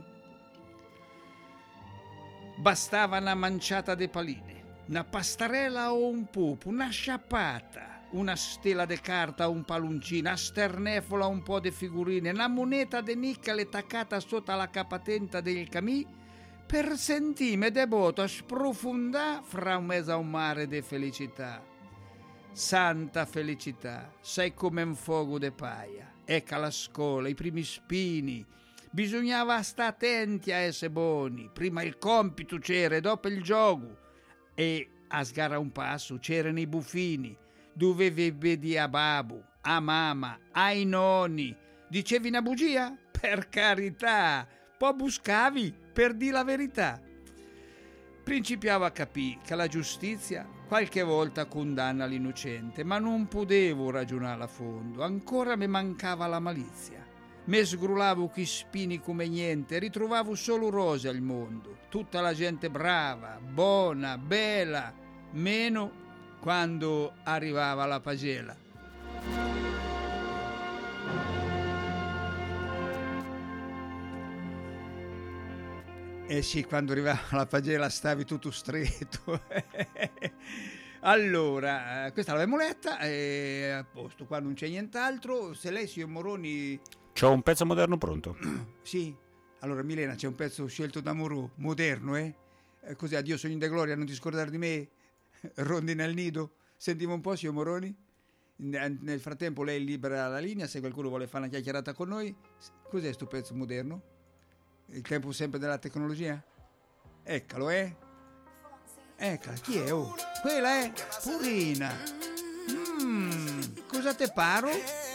Bastava una manciata de paline, una pastarella o un pupo, una sciappata, una stella de carta o un paluncino, una sternefola o un po' de figurine, una moneta de nickel attaccata sotto la capatenta del camì, per sentime devoto a sprofondà fra un mezzo a un mare de felicità. Santa felicità, sei come un fuoco de paia. Ecco la scuola, i primi spini. Bisognava stare attenti a essere buoni. Prima il compito c'era e dopo il gioco. E a sgarra un passo c'erano i buffini. dovevi vedi a babu, a mamma, ai nonni. Dicevi una bugia? Per carità, poi buscavi per dire la verità. Principiavo a capire che la giustizia qualche volta condanna l'innocente, ma non potevo ragionare a fondo, ancora mi mancava la malizia. Me sgrulavo chi spini come niente, ritrovavo solo rose al mondo, tutta la gente brava, buona, bella, meno quando arrivava la pagela. Eh sì, quando arrivava la pagela stavi tutto stretto. Allora, questa è la memoletta, è a posto, qua non c'è nient'altro. Se lei, signor Moroni... C'ho un pezzo moderno pronto. Sì, allora Milena, c'è un pezzo scelto da Morò, moderno, eh? eh così, addio sogni di gloria, non ti scordare di me, rondine al nido. Sentiamo un po', signor Moroni. Nel frattempo lei libera la linea, se qualcuno vuole fare una chiacchierata con noi. Cos'è sto pezzo moderno? Il tempo sempre della tecnologia? Eccolo, eh? Eccola, chi è? Oh, quella è Purina. Mm, cosa te paro?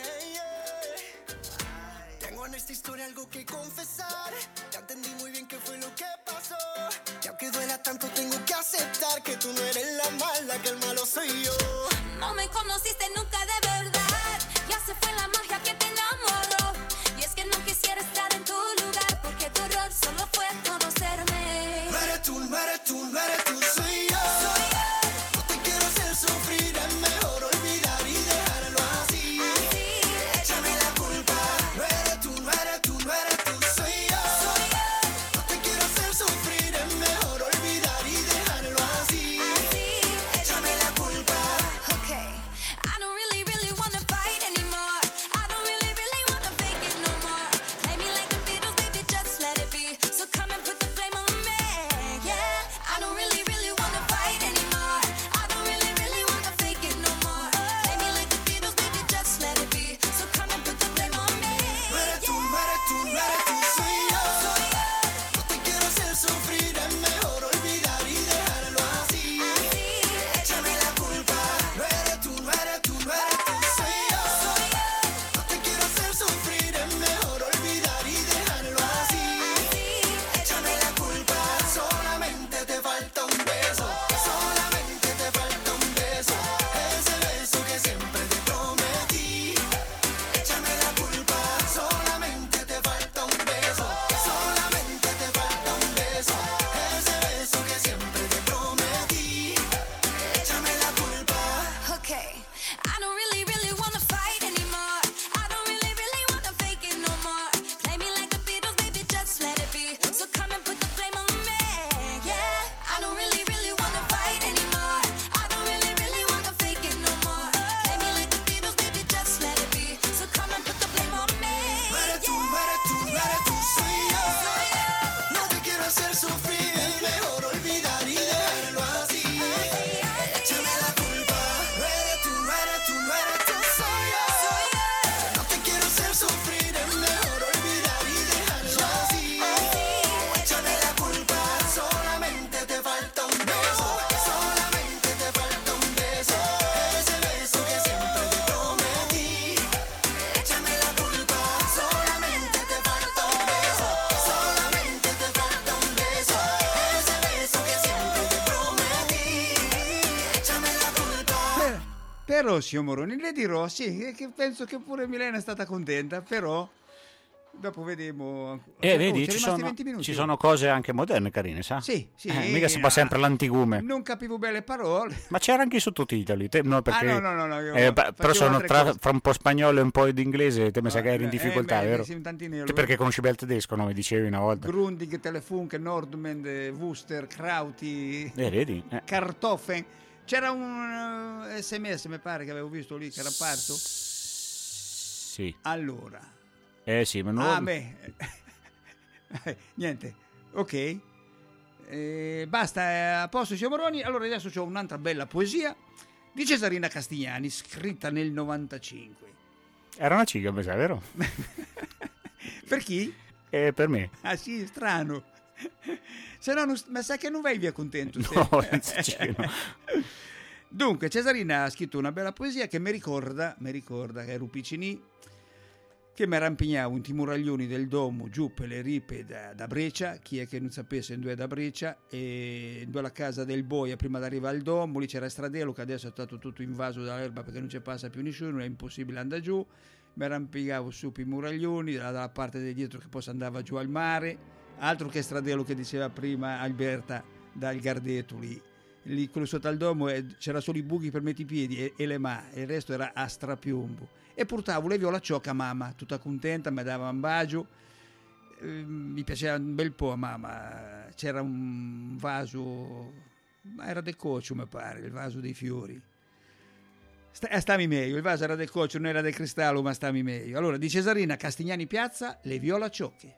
Tengo en esta historia algo que confesar. Ya entendí muy bien qué fue lo que pasó. Y aunque duela tanto tengo que aceptar que tú no eres la mala, que el malo soy yo. No me conociste nunca de verdad. Ya se fue la magia que te enamoró. Y es que no quisiera estar en tu lugar, porque tu error solo fue conocerme. No eres tú, no eres tú, no eres tú, soy yo. Soy yo. No te quiero hacer sufrir, es mejor olvidar y dejarlo así. Así. Échame la culpa. No eres tú, no eres tú, no eres tú, soy yo. Soy yo. No te quiero hacer sufrir, es mejor olvidar y dejarlo así. Así. Échame la culpa. Okay. I don't really, really wanna fight anymore. I don't really, really wanna fake it no more. Play me like the Beatles, baby, just let it be. So come and put the flame on me, yeah. I don't really, really wanna fight anymore. I don't really, really wanna fake it no more. Play me like the Beatles, baby, just let it be. So come and put the flame on me, No eres tú, no eres tú, no eres tú, soy yo. Soy yo. No te quiero hacer sufrir, es mejor olvidar y dejarlo así. Así. Échame la culpa. No eres tú, no eres tú, no eres tú, soy yo. Soy yo. No te quiero hacer sufrir, es mejor olvidar y dejarlo así. Así. Échame la culpa. Solamente te falta un beso. Solamente te falta un beso. Ese beso que siempre te prometí. Échame la culpa. Solamente te falta un beso. Solamente te falta un beso. Ese beso que siempre te prometí. Échame la culpa. okay. I don't really, really wanna fight anymore. I don't really, really wanna fake it no more. Play me like the Beatles, baby, just let it be. So come and put the flame on me, yeah. I don't really, really wanna fight anymore. I don't really, really wanna fake it no more. Play me like the Beatles, baby, just let it be. So come and put the flame on me, No eres tú, no eres tú, no eres tú, soy yo. No te quiero hacer sufrir, es mejor olvidar y dejarlo así. Échame la culpa. No eres tú, no eres tú, no eres tú, soy yo. No te quiero hacer sufrir, es mejor olvidar y dejarlo así. Échame la culpa. Solamente te falta un beso. Solamente te falta un beso. Ese beso que siempre te prometí. Échame la culpa. Solamente te falta un beso. Solamente te falta un beso. Ese beso que siempre te prometí. Échame la culpa. Per- però, signor Moroni, le dirò, sì, che penso che pure Milena è stata contenta, però dopo vedremo. E Oh, vedi, ci ci rimasti sono, venti minuti. ci sono cose anche moderne, carine, sa? Sì, sì. Eh, mica si fa sempre l'antigume. Non capivo bene le parole. Ma c'era anche i sottotitoli, te, no, perché, Ah, no, no, no, no, io eh, pa- però facevo sono altre tra, cose. fra un po' spagnolo e un po' di inglese, te mi sa che eri in Eh, difficoltà, beh, vero? sì, un tantino, Te allora. perché conosci bene il tedesco, no? Mi dicevi una volta. Grundig, Telefunke, Nordmend, Wuster, Krauti, Eh, vedi? Eh. Kartoffeln. C'era un uh, sms, mi pare, che avevo visto lì, che era parto. Sì. Allora. Eh sì, ma non... Ah, beh. Niente. Ok. Eh, basta, eh, a posto, signor Moroni. Allora adesso c'ho un'altra bella poesia di Cesarina Castigliani, scritta nel novantacinque. Era una ciga, mi sa, vero? Per chi? Eh, per me. Ah sì, strano. Se no, non- ma sai che non vai via contento. No, te. sì, no. Dunque, Cesarina ha scritto una bella poesia che mi ricorda, mi ricorda che ero piccini, che mi arrampignavo in timuraglioni del domo giù per le ripe da, da Breccia. Chi è che non sapesse, in due da Breccia, e in due alla casa del Boia prima di arrivare al domo. Lì c'era il stradello che adesso è stato tutto invaso dall'erba perché non ci passa più nessuno, è impossibile andare giù. Mi arrampicavo su per i muraglioni dalla parte di dietro che poi si andava giù al mare, altro che stradello che diceva prima Alberta dal Gardetto lì. Lì quello sotto al domo eh, c'era solo i buchi per mettere i piedi e, e le mani, e il resto era a strapiombo. E portavo le viola ciocca a mamma, tutta contenta, mi dava un bacio, eh, mi piaceva un bel po' a mamma. C'era un vaso, ma era del coccio mi pare, il vaso dei fiori. Sta, stammi meglio, il vaso era del coccio, non era del cristallo, ma stammi meglio. Allora, di Cesarina Castigliani Piazza, le viola ciocche.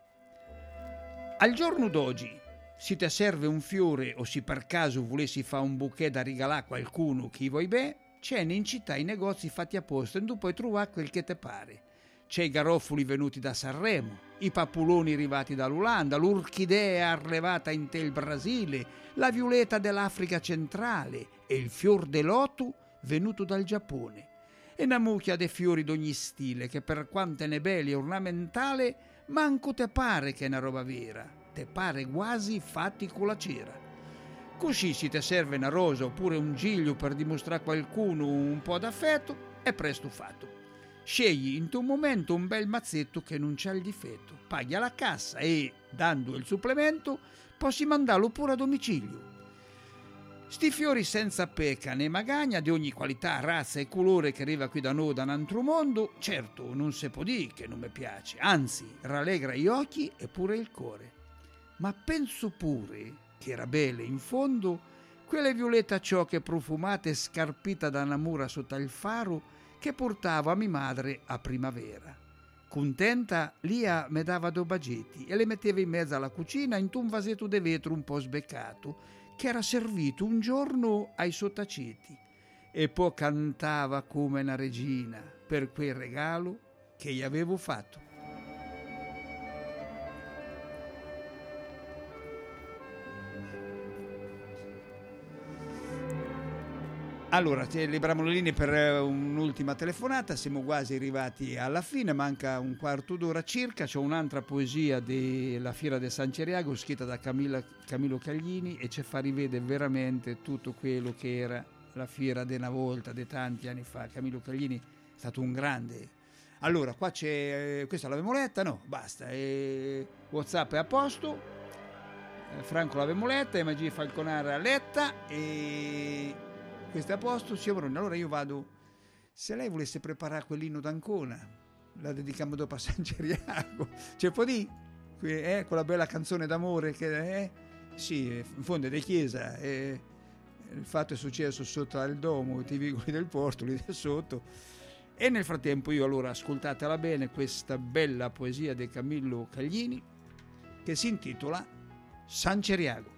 Al giorno d'oggi, se ti serve un fiore o se per caso volessi fare un bouquet da regalare a qualcuno che vuoi bene, c'è in città i negozi fatti apposta e tu puoi trovare quel che te pare. C'è i garofoli venuti da Sanremo, i papuloni arrivati dall'Olanda, l'orchidea arrivata in tel Brasile, la violeta dell'Africa centrale e il fior de loto venuto dal Giappone. E una mucchia de fiori d'ogni stile che per quanto ne belli e ornamentale manco te pare che è una roba vera, te pare quasi fatti con la cera. Così se ti serve una rosa oppure un giglio per dimostrare a qualcuno un po' d'affetto, è presto fatto. Scegli in tuo momento un bel mazzetto che non c'ha il difetto, paghi alla cassa e, dando il supplemento, possi mandarlo pure a domicilio. Sti fiori senza pecca né magagna, di ogni qualità, razza e colore che arriva qui da noi da un altro mondo, certo non se può dire che non mi piace, anzi rallegra gli occhi e pure il cuore. Ma penso pure che era belle in fondo quelle violette ciocche profumate scarpita da una mura sotto il faro che portavo a mia madre a primavera. Contenta, Lia me dava due bagetti e le metteva in mezzo alla cucina in un vasetto di vetro un po' sbeccato che era servito un giorno ai sottaceti, e poi cantava come una regina per quel regalo che gli avevo fatto. Allora, libriamo le linee per un'ultima telefonata, siamo quasi arrivati alla fine, manca un quarto d'ora circa. C'è un'altra poesia della Fiera del San Ceriago scritta da Camilla, Camillo Caglini e ci fa rivedere veramente tutto quello che era la fiera di una volta, di tanti anni fa. Camillo Caglini è stato un grande. Allora, qua c'è, questa l'avevamo letta? No, basta, e WhatsApp è a posto, Franco l'avevamo letta, Magia Falconara letta e... questo è a posto, signor Maroni. Allora io vado, se lei volesse preparare quell'inno d'Ancona, la dedichiamo dopo a San Ceriago, c'è può dire, eh, quella bella canzone d'amore che è, eh? Sì, in fondo è di chiesa, eh, il fatto è successo sotto al domo, i vicoli del porto, lì da sotto, e nel frattempo io allora ascoltatela bene questa bella poesia di Camillo Caglini che si intitola San Ceriago.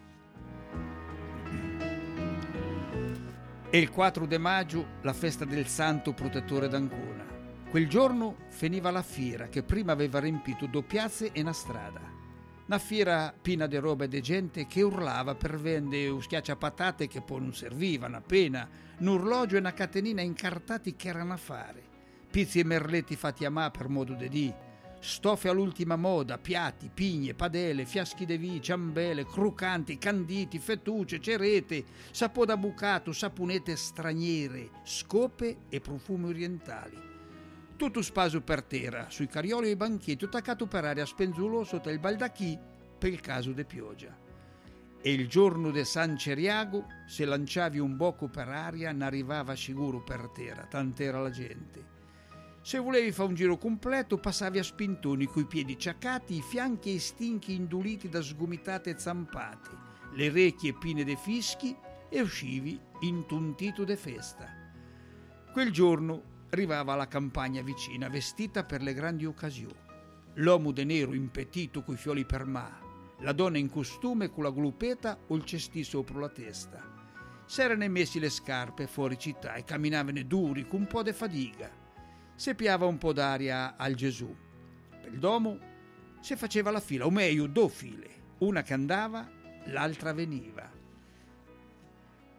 E il quattro de maggio la festa del santo protettore d'Ancona. Quel giorno finiva la fiera che prima aveva riempito due piazze e una strada. Una fiera piena di roba e di gente che urlava per vendere un schiacciapatate che poi non servivano appena, un orologio e una catenina incartati che erano a fare, pizzi e merletti fatti a mano per modo di dì, stoffe all'ultima moda, piatti, pigne, padele, fiaschi di vino, ciambele, crocanti, canditi, fettucce, cerete, sapò da bucato, saponette straniere, scope e profumi orientali. Tutto spaso per terra, sui carioli e i banchetti, attaccato per aria spenzulo sotto il baldacchì per il caso de pioggia. E il giorno de San Ceriago, se lanciavi un bocco per aria, n'arrivava sicuro per terra, tant'era la gente. Se volevi fare un giro completo, passavi a spintoni coi piedi ciaccati, i fianchi e i stinchi induliti da sgomitate zampate, le orecchie piene de fischi e uscivi intontito de festa. Quel giorno arrivava la campagna vicina, vestita per le grandi occasioni. L'uomo de nero impetito coi fiori per mano, la donna in costume con la glupeta o il cestì sopra la testa. S'erano messi le scarpe fuori città e camminavano duri con un po' de fatica. Se piava un po' d'aria al Gesù. Per il domo si faceva la fila, o meglio, due file, una che andava, l'altra veniva.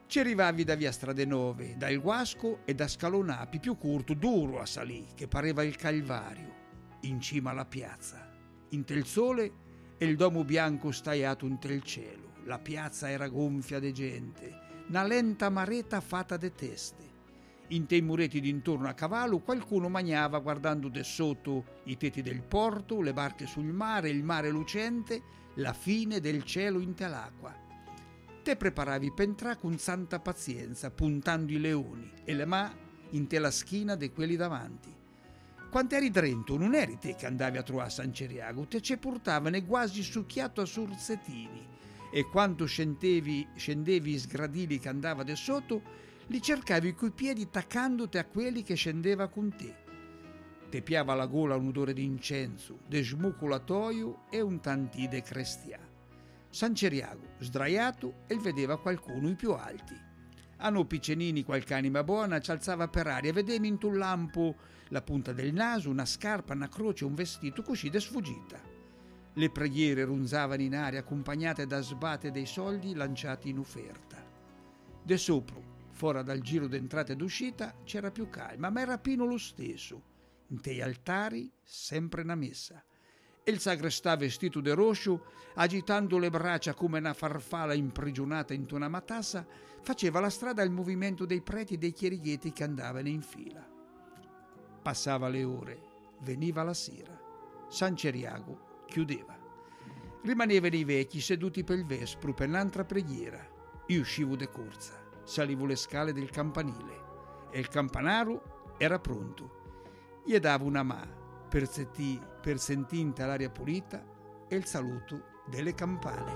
Ci arrivavi da via Strade Nove, da Il Guasco e da Scalonapi, più curto, duro a salì, che pareva il Calvario, in cima alla piazza. In tel sole e il domo bianco staiato in tel cielo. La piazza era gonfia de gente, una lenta mareta fatta de teste. In te muretti d'intorno a cavallo qualcuno magnava guardando de sotto i tetti del porto, le barche sul mare, il mare lucente, la fine del cielo in te l'acqua. Te preparavi per entrare con santa pazienza, puntando i leoni e le ma in te la schina de quelli davanti. Quando eri drento, non eri te che andavi a trovare San Ceriago, te ci portavano quasi succhiato a surzettini, e quando scendevi, scendevi i sgradili che andava de sotto, li cercavi coi piedi taccandoti a quelli che scendeva con te. Te piava la gola un odore di incenso, de smuculatoio e un tantì de crestià. San Ceriago, sdraiato, e vedeva qualcuno i più alti. A noi piccenini qualche anima buona ci alzava per aria e vedevi in un lampo la punta del naso, una scarpa, una croce, un vestito così de sfuggita. Le preghiere runzavano in aria accompagnate da sbate dei soldi lanciati in offerta. De sopra, fuori dal giro d'entrata ed uscita, c'era più calma, ma era pieno lo stesso. In tei altari sempre una messa. E il sagrestà vestito de rosso, agitando le braccia come una farfalla imprigionata in una matassa, faceva la strada al movimento dei preti e dei chierigheti che andavano in fila. Passava le ore, veniva la sera. San Ceriago chiudeva. Rimanevano i vecchi seduti per il vespro per un'altra preghiera. Io uscivo de corsa, salivo le scale del campanile e il campanaro era pronto. Gli davo una mano per, senti, per sentinta l'aria pulita e il saluto delle campane.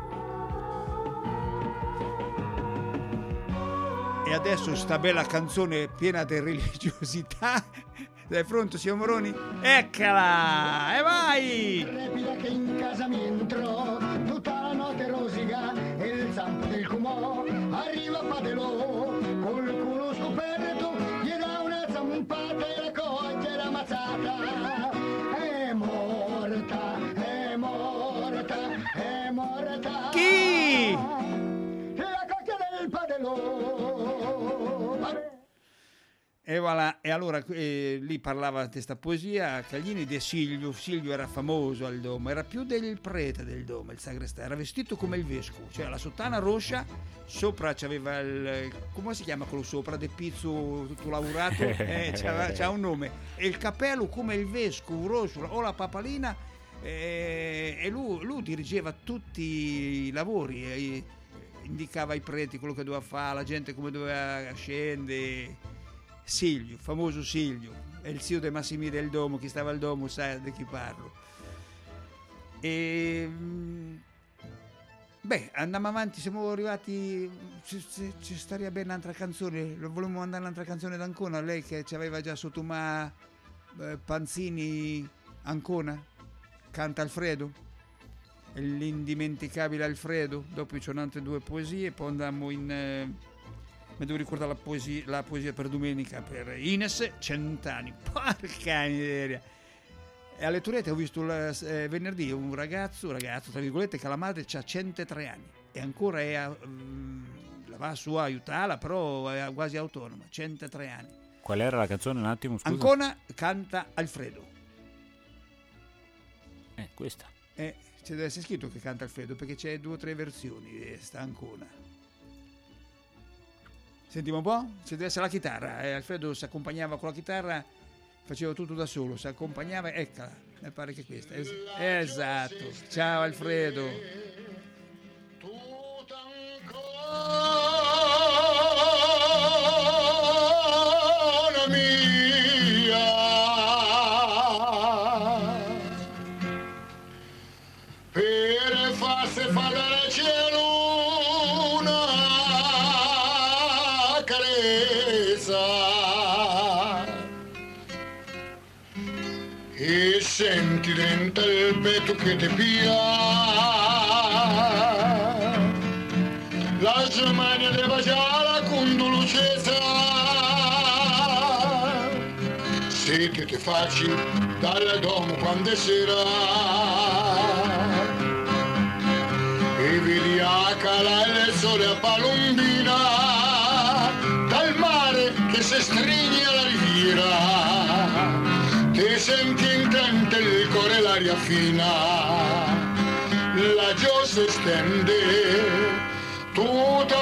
E adesso sta bella canzone piena di religiosità. Dai, pronto, signor Moroni? Eccola! E vai! Repita che in casa mi entrò, tutta la notte rosica e il zampo del cumò. Arriva Padelò, col culo scoperto, gli dà una zampata e la coglie la mazzata. È morta, è morta, è morta. Chi? La coglia del Padelò. E, voilà. E allora eh, lì parlava di questa poesia Caglini di Silvio. Silvio era famoso al domo, era più del prete del domo, il sagrestà, era vestito come il vescovo, cioè la sottana rossa, sopra c'aveva il, come si chiama quello sopra, de pizzo tutto lavorato, eh, c'ha, c'ha un nome, e il cappello come il vescovo rosso o la papalina, eh, e lui, lui dirigeva tutti i lavori, eh, indicava ai preti quello che doveva fare, la gente come doveva scendere. Silvio, famoso Silvio, è il zio di Massimì del Domo, chi stava al Domo sa di chi parlo. E beh, andiamo avanti, siamo arrivati, ci, ci, ci staria bene un'altra canzone, volevamo mandare un'altra canzone d'Ancona, lei che ci aveva già sotto ma eh, Panzini Ancona, canta Alfredo, l'indimenticabile Alfredo, dopo ci sono altre due poesie, poi andiamo in... Eh, mi devo ricordare la poesia, la poesia per domenica per Ines, cent'anni, porca miseria. E alle Turette ho visto la, eh, venerdì un ragazzo, ragazzo tra virgolette, che la madre ha centotré anni e ancora è a, um, la va su a aiutarla, però è quasi autonoma, centotré anni. Qual era la canzone un attimo, scusa? Ancona canta Alfredo. Eh, questa. Eh, c'è deve essere scritto che canta Alfredo, perché c'è due o tre versioni, eh, sta Ancona. Sentiamo un po'? Ci deve essere la chitarra. Eh, Alfredo si accompagnava con la chitarra, faceva tutto da solo, si accompagnava, eccola, mi pare che questa. Es- esatto. Ciao Alfredo. Mia, per farsi fare dal cielo e senti dentro il petto che ti pia la smania di baciare con dolcezza se ti ti facci dal domo quando è sera e vedi a calare il sole a Palombina sera, ti senti intente il cuore l'aria fina, la gioia si stende, tutto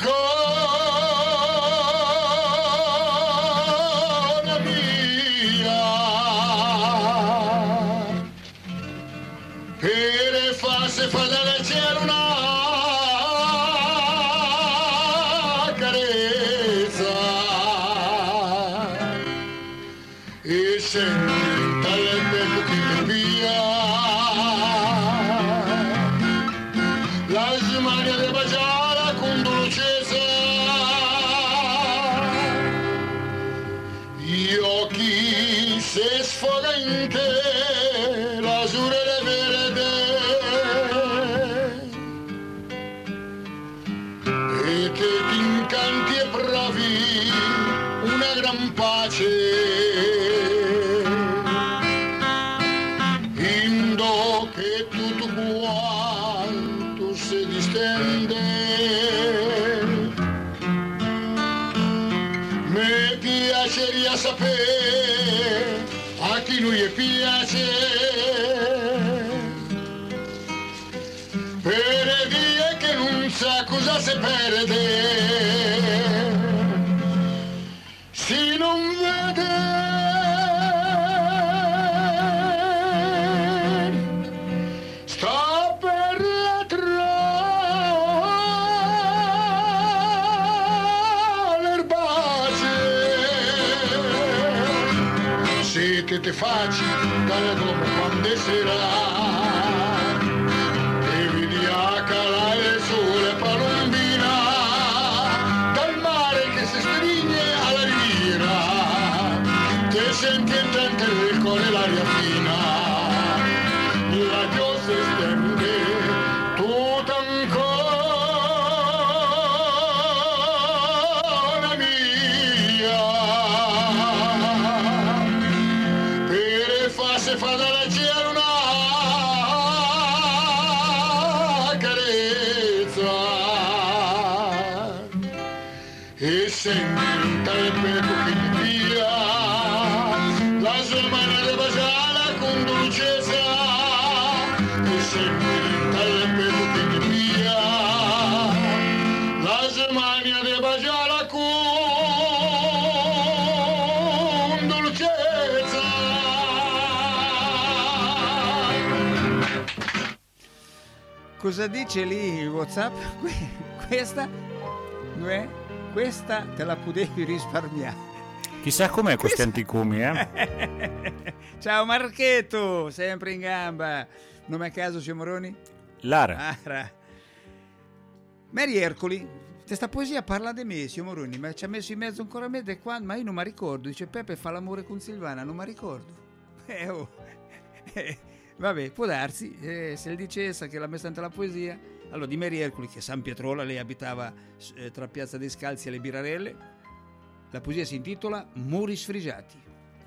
ancora mia, per farsi fa dalla cielo una e senti tale bello che ti via la smania di baciare con dolcezza gli occhi se sfoga in te l'azzurro e verde e te ti incanti e provi una gran pace indo che tutto quanto si distende mi piaceria sapere a chi lui piace per dire che non sa cosa si perde si non vede sta per l'erbacee se te te facci dalle come quando sarà e vedi a calare il sole palombina dal mare che si stringe alla riviera te senti intente il cuore l'aria fina la gioia si stende tutta ancora mia per farsi fa dalla cielo una carezza e senti il becco che ti pia la sua mano di baciare con dolcezza e senti il becco che ti pia la sua mano di baciare con dolcezza. Cosa dice lì WhatsApp? Que- Questa, due, questa te la potevi risparmiare. Chissà com'è questi anticumi, eh? Ciao Marchetto, sempre in gamba. Nome a caso, signor Moroni? Lara. Lara. Mary Ercoli, questa poesia parla di me, signor Moroni, ma ci ha messo in mezzo ancora me de qua, ma io non mi ricordo. Dice Peppe fa l'amore con Silvana, non mi ricordo. Eh, oh. Eh, vabbè, può darsi, eh, se le dicesse che l'ha messa ante la poesia. Allora, di Mary Ercoli, che a San Pietrola, lei abitava eh, tra Piazza dei Scalzi e le Birarelle. La poesia si intitola Muri sfrigiati.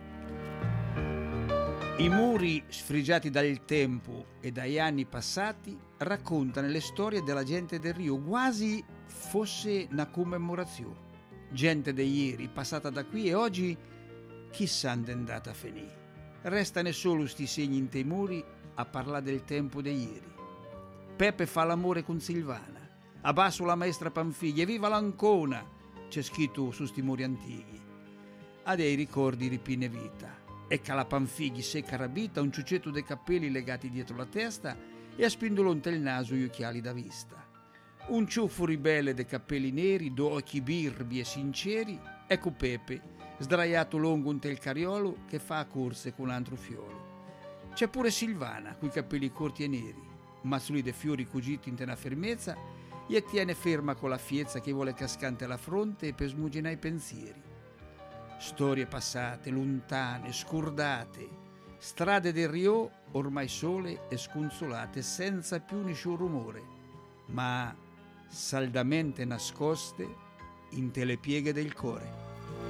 I muri sfrigiati dal tempo e dagli anni passati raccontano le storie della gente del Rio, quasi fosse una commemorazione. Gente di ieri passata da qui e oggi chissà dove è andata a finire. Restano solo sti segni in te muri a parlare del tempo di ieri. Peppe fa l'amore con Silvana, abbasso la maestra Panfiglia, e viva l'Ancona, c'è scritto su sti muri antichi. Ha dei ricordi ripine vita. E che la Panfigli secca rabita, un ciuccetto dei capelli legati dietro la testa e a spindolonte il naso gli occhiali da vista. Un ciuffo ribelle dei capelli neri, d'occhi birbi e sinceri, ecco Peppe, sdraiato lungo un tel cariolo che fa a corse con altro fiolo. C'è pure Silvana, coi capelli corti e neri, mazzoli dei fiori cugiti in tena fermezza, e tiene ferma con la fiezza che vuole cascante alla fronte per smuginare i pensieri. Storie passate, lontane, scordate, strade del Rio ormai sole e sconsolate, senza più nessun rumore, ma saldamente nascoste in te le pieghe del cuore.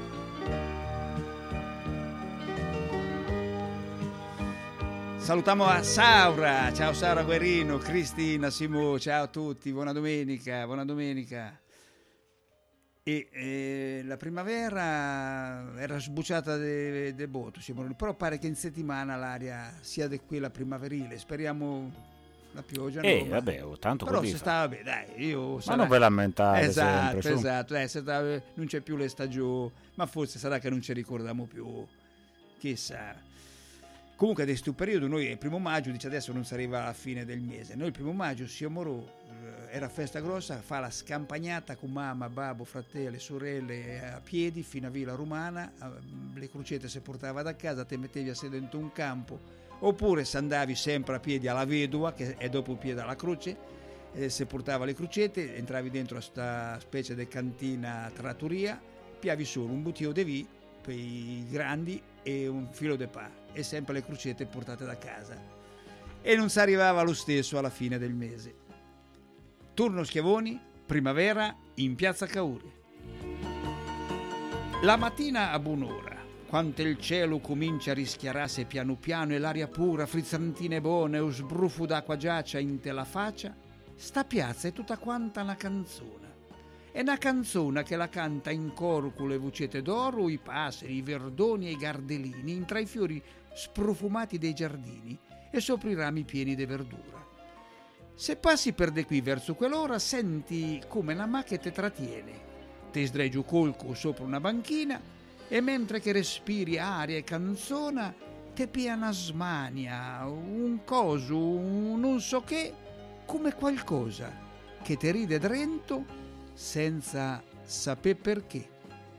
Salutiamo a Saura, ciao Saura Guerrino, Cristina, Simo, ciao a tutti, buona domenica, buona domenica. E eh, la primavera era sbucciata de, de botto, però pare che in settimana l'aria sia di quella primaverile. Speriamo la pioggia. Eh, no, vabbè, oh, tanto però così se fa. stava bene, dai, io Ma sarà... non ve lamentate esatto, sempre, su. esatto, eh, se sta- non c'è più le stagioni, ma forse sarà che non ci ricordiamo più, chissà. Comunque adesso questo periodo noi il primo maggio, dice adesso non si arriva alla fine del mese, noi il primo maggio siamo ro, era festa grossa, fa la scampagnata con mamma, babbo, fratelli, sorelle a piedi fino a Villa Romana, le crocette si portava da casa, te mettevi a sedere dentro un campo, oppure se andavi sempre a piedi alla Vedova, che è dopo il piede alla croce, eh, se portava le crocette, entravi dentro a sta specie di cantina trattoria, piavi solo un bottiglia di vino per i grandi e un filo di pa e sempre le crocette portate da casa, e non si arrivava lo stesso alla fine del mese. Turno Schiavoni, primavera in piazza Cauria. La mattina a buon'ora, quando il cielo comincia a rischiararsi piano piano e l'aria pura, frizzantina e buona e un sbruffo d'acqua giaccia in te la faccia, sta piazza è tutta quanta una canzone. È una canzone che la canta in coro con le vocette d'oro, i passeri, i verdoni e i gardelini, in tra i fiori sprofumati dei giardini e sopra i rami pieni di verdura. Se passi per de qui verso quell'ora, senti come una mà che te trattiene. Te sdreggi un colco sopra una banchina e mentre che respiri aria e canzona, te pia una smania, un coso, un non so che, come qualcosa che te ride drento senza sapere perché.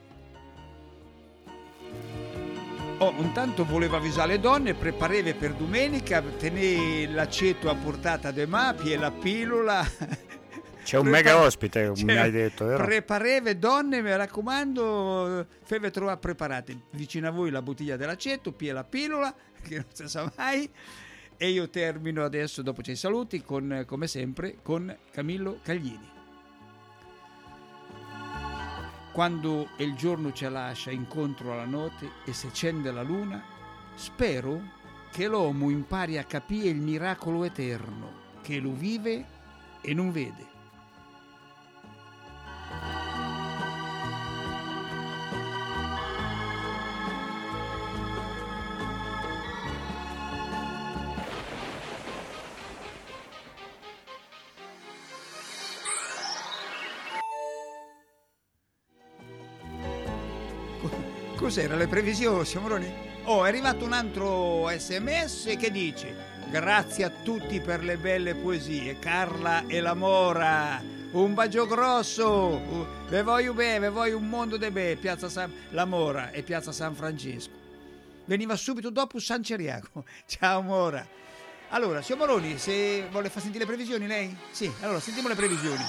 Oh, intanto volevo avvisare le donne, prepareve per domenica, tenere l'aceto a portata de mapi e la pillola. C'è un Prepar- mega ospite, Cioè, mi hai detto, vero? Prepareve donne, mi raccomando, feve trovare preparate vicino a voi la bottiglia dell'aceto, pie la pillola, che non si sa mai. E io termino adesso, dopo c'è i saluti, con, come sempre, con Camillo Caglini. Quando il giorno ci lascia incontro alla notte e si accende la luna, spero che l'uomo impari a capire il miracolo eterno, che lo vive e non vede. Cos'era le previsioni, Siamoroni? Oh, è arrivato un altro sms che dice: grazie a tutti per le belle poesie, Carla e la Mora, un bacio grosso, ve voglio bene, ve voglio un mondo de be, piazza San... la Mora e piazza San Francesco. Veniva subito dopo San Ceriaco. Ciao Mora. Allora, Siamoroni, se vuole far sentire le previsioni lei? Sì, allora sentiamo le previsioni.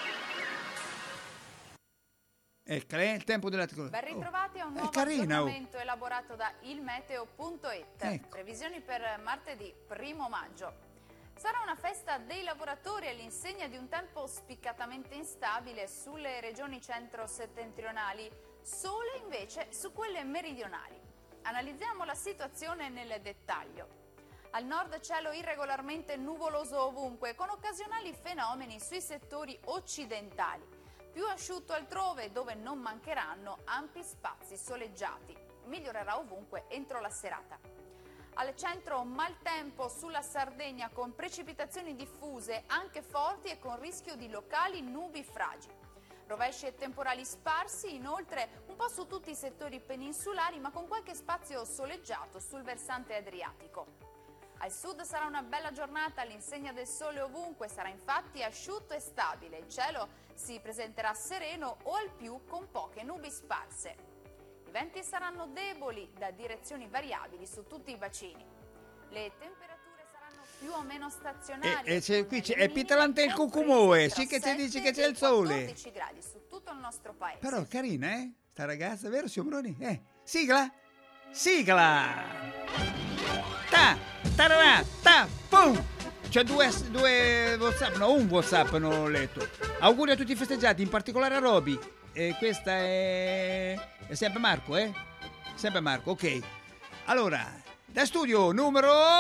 Ecco, è il tempo della Ben ritrovati a un è nuovo carina, oh. aggiornamento elaborato da ilmeteo punto it. Ecco. Previsioni per martedì primo maggio. Sarà una festa dei lavoratori all'insegna di un tempo spiccatamente instabile sulle regioni centro-settentrionali, sole invece su quelle meridionali. Analizziamo la situazione nel dettaglio. Al nord cielo irregolarmente nuvoloso ovunque, con occasionali fenomeni sui settori occidentali. Più asciutto altrove, dove non mancheranno ampi spazi soleggiati. Migliorerà ovunque entro la serata. Al centro maltempo sulla Sardegna con precipitazioni diffuse, anche forti e con rischio di locali nubi fragi. Rovesci e temporali sparsi, inoltre un po' su tutti i settori peninsulari, ma con qualche spazio soleggiato sul versante adriatico. Al sud sarà una bella giornata all'insegna del sole ovunque, sarà infatti asciutto e stabile. Il cielo si presenterà sereno o al più con poche nubi sparse. I venti saranno deboli da direzioni variabili su tutti i bacini. Le temperature saranno più o meno stazionarie. E, e c'è, qui c'è, è pitalante il cucumue, sì che ti dice che c'è il sole. quattordici gradi su tutto il nostro paese. Però carina, eh? Sta ragazza, vero Siamoroni? Eh, sigla? Sigla! Ta, tararà, ta, pum! C'è due, due WhatsApp, no, un WhatsApp non l'ho letto. Auguri a tutti i festeggiati, in particolare a Roby. E questa è... è sempre Marco, eh? Sempre Marco, ok. Allora, da studio numero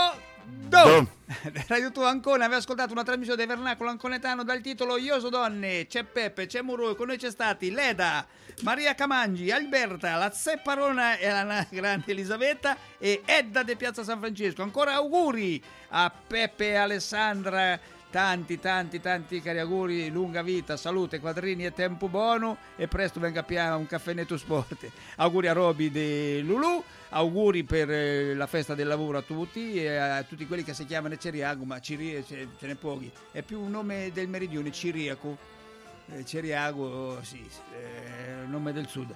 Do. Radio Tua Ancona aveva ascoltato una trasmissione del Vernacolo Anconetano dal titolo Io so donne, c'è Peppe, c'è Muro, con noi c'è stati Leda, Maria Camangi, Alberta, la Zepparona e la grande Elisabetta e Edda de Piazza San Francesco. Ancora auguri a Peppe e Alessandra, tanti tanti tanti cari auguri, lunga vita, salute, quadrini e tempo buono e presto venga a piare un caffè netto sport. Auguri a Roby de Lulu. Auguri per eh, la festa del lavoro a tutti e a tutti quelli che si chiamano Ceriaco, ma Ciri- ce, ce ne pochi, è più un nome del meridione, Ciriaco, eh, Ceriaco, sì, eh, nome del sud.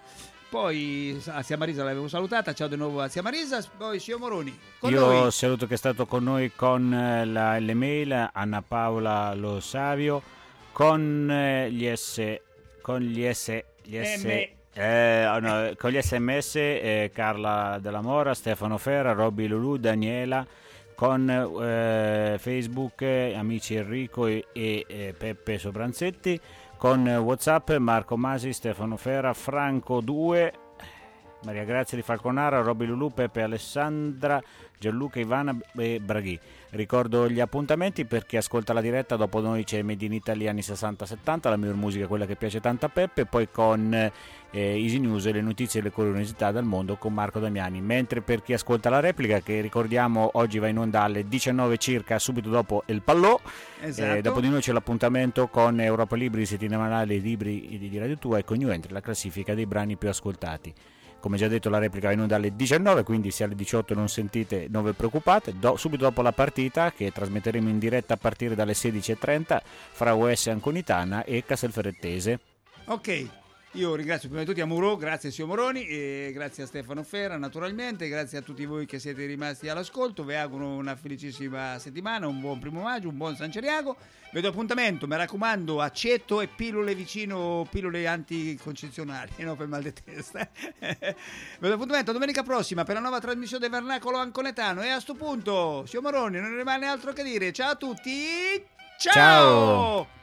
Poi a Zia Marisa l'avevo salutata, ciao di nuovo a Zia Marisa, poi Sio Moroni. Con Io noi. saluto che è stato con noi con eh, la, le mail, Anna Paola Lo Savio, con eh, gli S, con gli S, gli S M. Eh, oh no, con gli sms eh, Carla Della Mora, Stefano Ferra, Robby Lulu, Daniela, con eh, Facebook eh, amici Enrico e, e eh, Peppe Sobranzetti, con eh, WhatsApp Marco Masi, Stefano Ferra, Franco due, Maria Grazia di Falconara, Robby Lulu, Peppe Alessandra, Gianluca, Ivana e Braghi. Ricordo gli appuntamenti per chi ascolta la diretta, dopo noi c'è Made in Italy anni sessanta settanta, la miglior musica, quella che piace tanto a Peppe, poi con eh, Easy News e le notizie e le curiosità dal mondo con Marco Damiani, mentre per chi ascolta la replica, che ricordiamo oggi va in onda alle diciannove circa, subito dopo il Pallò, Esatto. eh, dopo di noi c'è l'appuntamento con Europa Libri, settimanale libri di Radio Tua e con New Entry, la classifica dei brani più ascoltati. Come già detto, la replica va in onda alle diciannove, quindi se alle diciotto non sentite non vi preoccupate. Do, subito dopo la partita, che trasmetteremo in diretta a partire dalle sedici e trenta, fra U S Anconitana e Castelferrettese. Ok, io ringrazio prima di tutti a Muro, grazie a Sio Moroni e grazie a Stefano Ferra naturalmente, grazie a tutti voi che siete rimasti all'ascolto, vi auguro una felicissima settimana, un buon primo maggio, un buon San Ceriago, vedo appuntamento, mi raccomando, aceto e pillole vicino, pillole anticoncezionali, no, per mal di testa. Vedo appuntamento domenica prossima per la nuova trasmissione del Vernacolo Anconetano e a sto punto, Sio Moroni, non rimane altro che dire, ciao a tutti, ciao! Ciao!